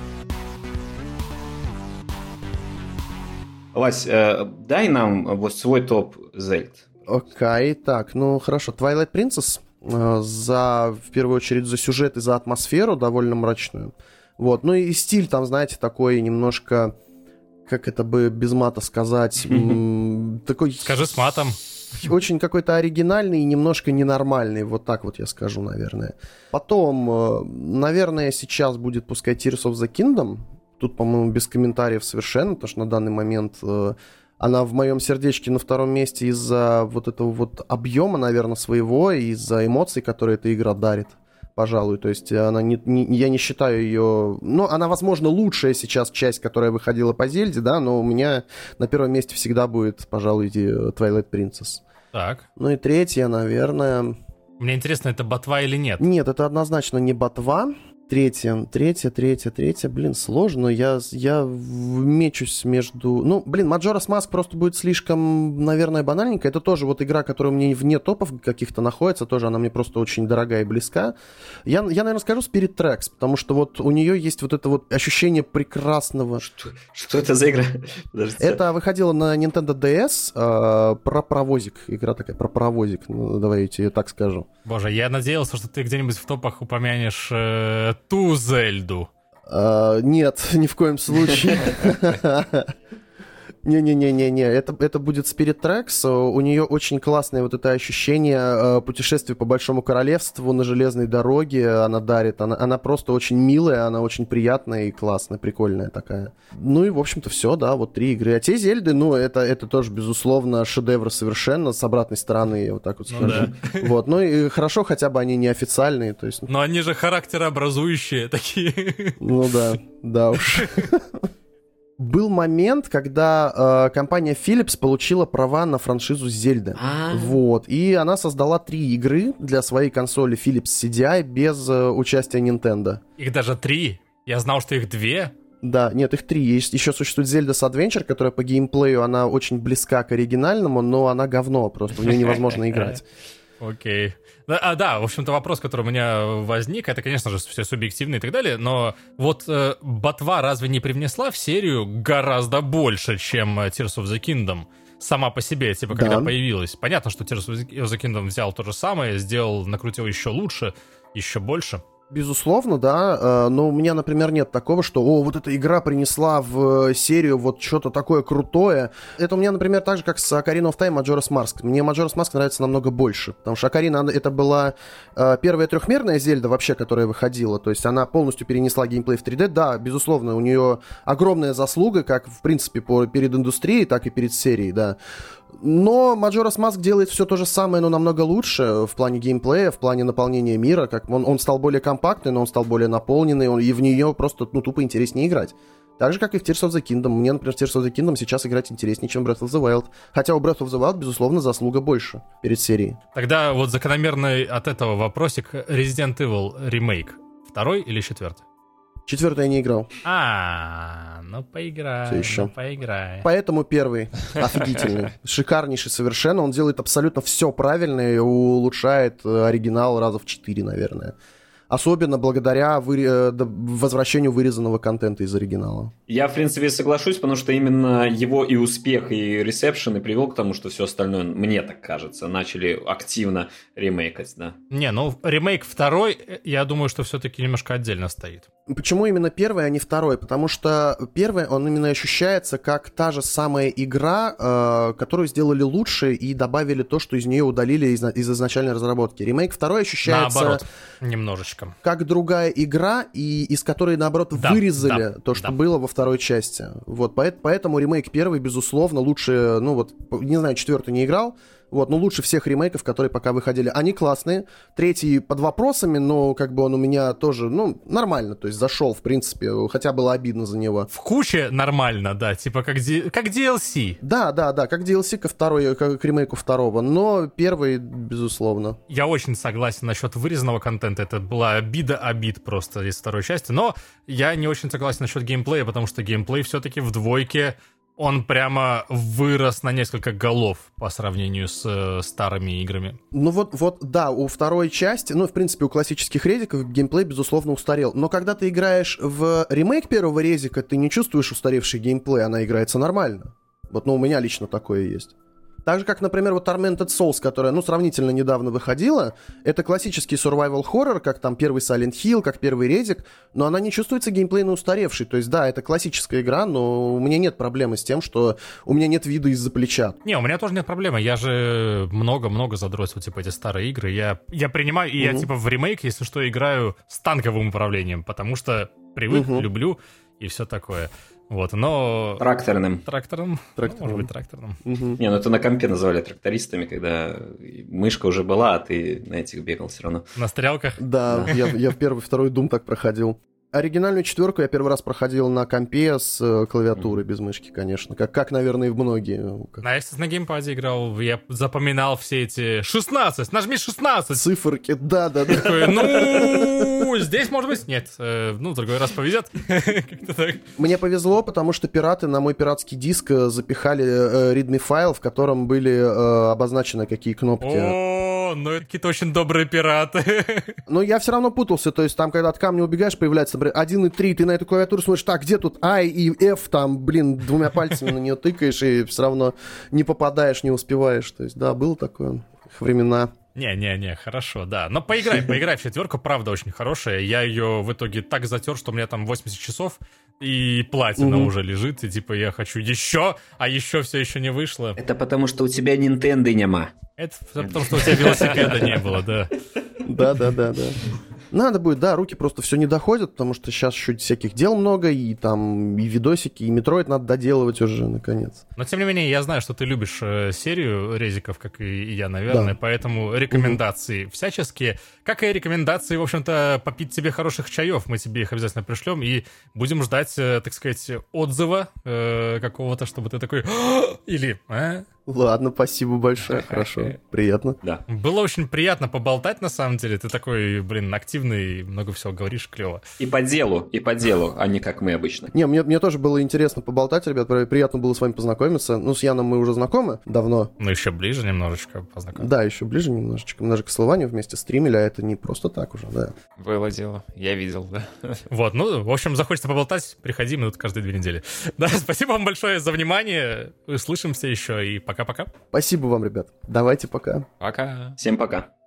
Вась, дай нам вот свой топ Зельд. Окей, так, ну хорошо. Twilight Princess в первую очередь за сюжет и за атмосферу довольно мрачную. Вот, ну и стиль там, знаете, такой немножко, как это бы без мата сказать, такой... Скажи с матом. Очень какой-то оригинальный и немножко ненормальный, вот так вот я скажу, наверное. Потом, наверное, сейчас будет пускай Tears of the Kingdom, тут, по-моему, без комментариев совершенно, потому что на данный момент она в моем сердечке на втором месте из-за вот этого вот объема, наверное, своего, и из-за эмоций, которые эта игра дарит, пожалуй. То есть она я не считаю ее... Ну, она, возможно, лучшая сейчас часть, которая выходила по Зельде, да, но у меня на первом месте всегда будет, пожалуй, Twilight Princess. Так. Ну и третья, наверное... Мне интересно, это ботва или нет? Нет, это однозначно не ботва. Третья, блин, сложно. Я мечусь между... Ну, блин, Majora's Mask просто будет слишком, наверное, банальненько. Это тоже вот игра, которая у меня вне топов каких-то находится, тоже она мне просто очень дорогая и близка. Я наверное, скажу Spirit Tracks, потому что вот у нее есть вот это вот ощущение прекрасного... Что это за игра? Подождите. Это выходило на Nintendo DS, про паровозик. Игра такая, про паровозик, ну, давайте я так скажу. Боже, я надеялся, что ты где-нибудь в топах упомянешь ту Зельду. Нет, ни в коем случае. Не-не-не-не-не, это будет Spirit Tracks, у нее очень классное вот это ощущение путешествия по Большому Королевству на железной дороге, она дарит, она просто очень милая, она очень приятная и классная, прикольная такая. Ну и, в общем-то, все, да, вот 3 игры. А те Зельды, ну, это тоже, безусловно, шедевр совершенно, с обратной стороны, я вот так вот скажу. Да. Вот, ну и хорошо, хотя бы они неофициальные, то есть... Но они же характерообразующие такие. Ну да уж. Был момент, когда компания Philips получила права на франшизу Зельды. Вот. И она создала 3 игры для своей консоли Philips CDI без участия Nintendo. Их даже 3? Я знал, что их 2. Да, нет, их 3. Еще существует Zelda's Adventure, которая по геймплею, она очень близка к оригинальному, но она говно просто, в нее невозможно играть. Окей. Да, в общем-то, вопрос, который у меня возник, это, конечно же, все субъективно и так далее, но вот ботва разве не привнесла в серию гораздо больше, чем Tears of the Kingdom? Сама по себе, типа, когда появилась. Понятно, что Tears of the Kingdom взял то же самое, накрутил еще лучше, еще больше. Безусловно, да, но у меня, например, нет такого, что, вот эта игра принесла в серию вот что-то такое крутое. Это у меня, например, так же, как с Ocarina of Time, Majora's Mask. Мне Majora's Mask нравится намного больше, потому что Ocarina, это была первая трехмерная Зельда вообще, которая выходила, то есть она полностью перенесла геймплей в 3D. Да, безусловно, у нее огромная заслуга, как, в принципе, перед индустрией, так и перед серией, да. Но Majora's Mask делает все то же самое, но намного лучше в плане геймплея, в плане наполнения мира. Как он стал более компактный, но он стал более наполненный, и в нее просто тупо интереснее играть. Так же, как и в Tears of the Kingdom. Мне, например, в Tears of the Kingdom сейчас играть интереснее, чем Breath of the Wild. Хотя у Breath of the Wild, безусловно, заслуга больше перед серией. Тогда вот закономерный от этого вопросик. Resident Evil ремейк. 2 или 4? 4 я не играл. Ну поиграй. Поэтому 1 офигительный. Шикарнейший совершенно. Он делает абсолютно все правильно и улучшает оригинал раза в 4, наверное. Особенно благодаря возвращению вырезанного контента из оригинала. Я, в принципе, соглашусь, потому что именно его и успех, и ресепшн и привел к тому, что все остальное, мне так кажется, начали активно ремейкать, да. Не, ремейк 2, я думаю, что все-таки немножко отдельно стоит. Почему именно 1, а не 2? Потому что 1, он именно ощущается как та же самая игра, которую сделали лучше и добавили то, что из нее удалили из изначальной разработки. Ремейк 2 ощущается... Наоборот, немножечко. Как другая игра, и из которой, наоборот, вырезали то, что было во 2 части. Вот, поэтому ремейк 1, безусловно, лучше, не знаю, 4 не играл, но лучше всех ремейков, которые пока выходили. Они классные. 3 под вопросами, но как бы он у меня тоже, нормально, то есть зашел, в принципе, хотя было обидно за него. В куче нормально, да, типа как DLC. Да, как DLC к ремейку 2, но 1, безусловно. Я очень согласен насчет вырезанного контента, это была обид просто из 2 части, но я не очень согласен насчет геймплея, потому что геймплей все-таки в 2 он прямо вырос на несколько голов по сравнению с старыми играми. Да, у 2 части, в принципе, у классических резиков геймплей, безусловно, устарел. Но когда ты играешь в ремейк 1 резика, ты не чувствуешь устаревший геймплей, она играется нормально. У меня лично такое есть. Так же, как, например, Tormented Souls, которая, сравнительно недавно выходила, это классический survival horror, как там первый Silent Hill, как первый Резик, но она не чувствуется геймплейно устаревшей. То есть, да, это классическая игра, но у меня нет проблемы с тем, что у меня нет вида из-за плеча. Не, у меня тоже нет проблемы. Я же много-много задротил, эти старые игры. Я принимаю, и я, в ремейк, если что, играю с танковым управлением, потому что привык, люблю. и все такое. Вот, но... Тракторным. Тракторным? Может быть, тракторным. Не, ну это на компе называли трактористами, когда мышка уже была, а ты на этих бегал все равно. На стрелках? Да, я в первый, второй Doom так проходил. Оригинальную 4 я первый раз проходил на компе с клавиатурой без мышки, конечно. Как, наверное, и многие. А я, кстати, на геймпаде играл, я запоминал все эти 16, нажми 16! Циферки, да. Такой, ну, здесь, может быть, нет. Ну, в другой раз повезет. Как-то так. Мне повезло, потому что пираты на мой пиратский диск запихали readme файл, в котором были обозначены какие кнопки. О, ну это какие-то очень добрые пираты. Но я все равно путался, то есть там, когда от камня убегаешь, появляется 1 и 3, ты на эту клавиатуру смотришь, так, где тут I и F, там, двумя пальцами на нее тыкаешь, и все равно не попадаешь, не успеваешь. То есть, да, было такое времена. Не, хорошо, да. Но поиграй в 4, правда очень хорошая. Я ее в итоге так затер, что у меня там 80 часов, и платина уже лежит, и типа я хочу еще, а еще все еще не вышло. Это потому, что у тебя Nintendo нема. Это потому, что у тебя велосипеда не было, да. Да. Надо будет, да, руки просто все не доходят, потому что сейчас еще всяких дел много, и там и видосики, и Metroid надо доделывать уже, наконец. Но, тем не менее, я знаю, что ты любишь серию резиков, как и я, наверное, да. Поэтому рекомендации всяческие, как и рекомендации, в общем-то, попить тебе хороших чаев, мы тебе их обязательно пришлем, и будем ждать, так сказать, отзыва какого-то, чтобы ты такой... Или... Ладно, спасибо большое, хорошо, приятно. Да. Было очень приятно поболтать, на самом деле, ты такой, активный, много всего говоришь, клево. И по делу, а не как мы обычно. Не, мне тоже было интересно поболтать, ребят, приятно было с вами познакомиться. Ну, с Яном мы уже знакомы давно. Ну, еще ближе немножечко познакомиться. Да, еще ближе немножечко. Мы даже к Слованию вместе стримили, а это не просто так уже, да. Было дело, я видел, да. Вот, ну, в общем, захочется поболтать, приходи, мы тут каждые 2 недели. Да, спасибо вам большое за внимание, услышимся еще, и пока-пока. Спасибо вам, ребят. Давайте пока. Пока. Всем пока.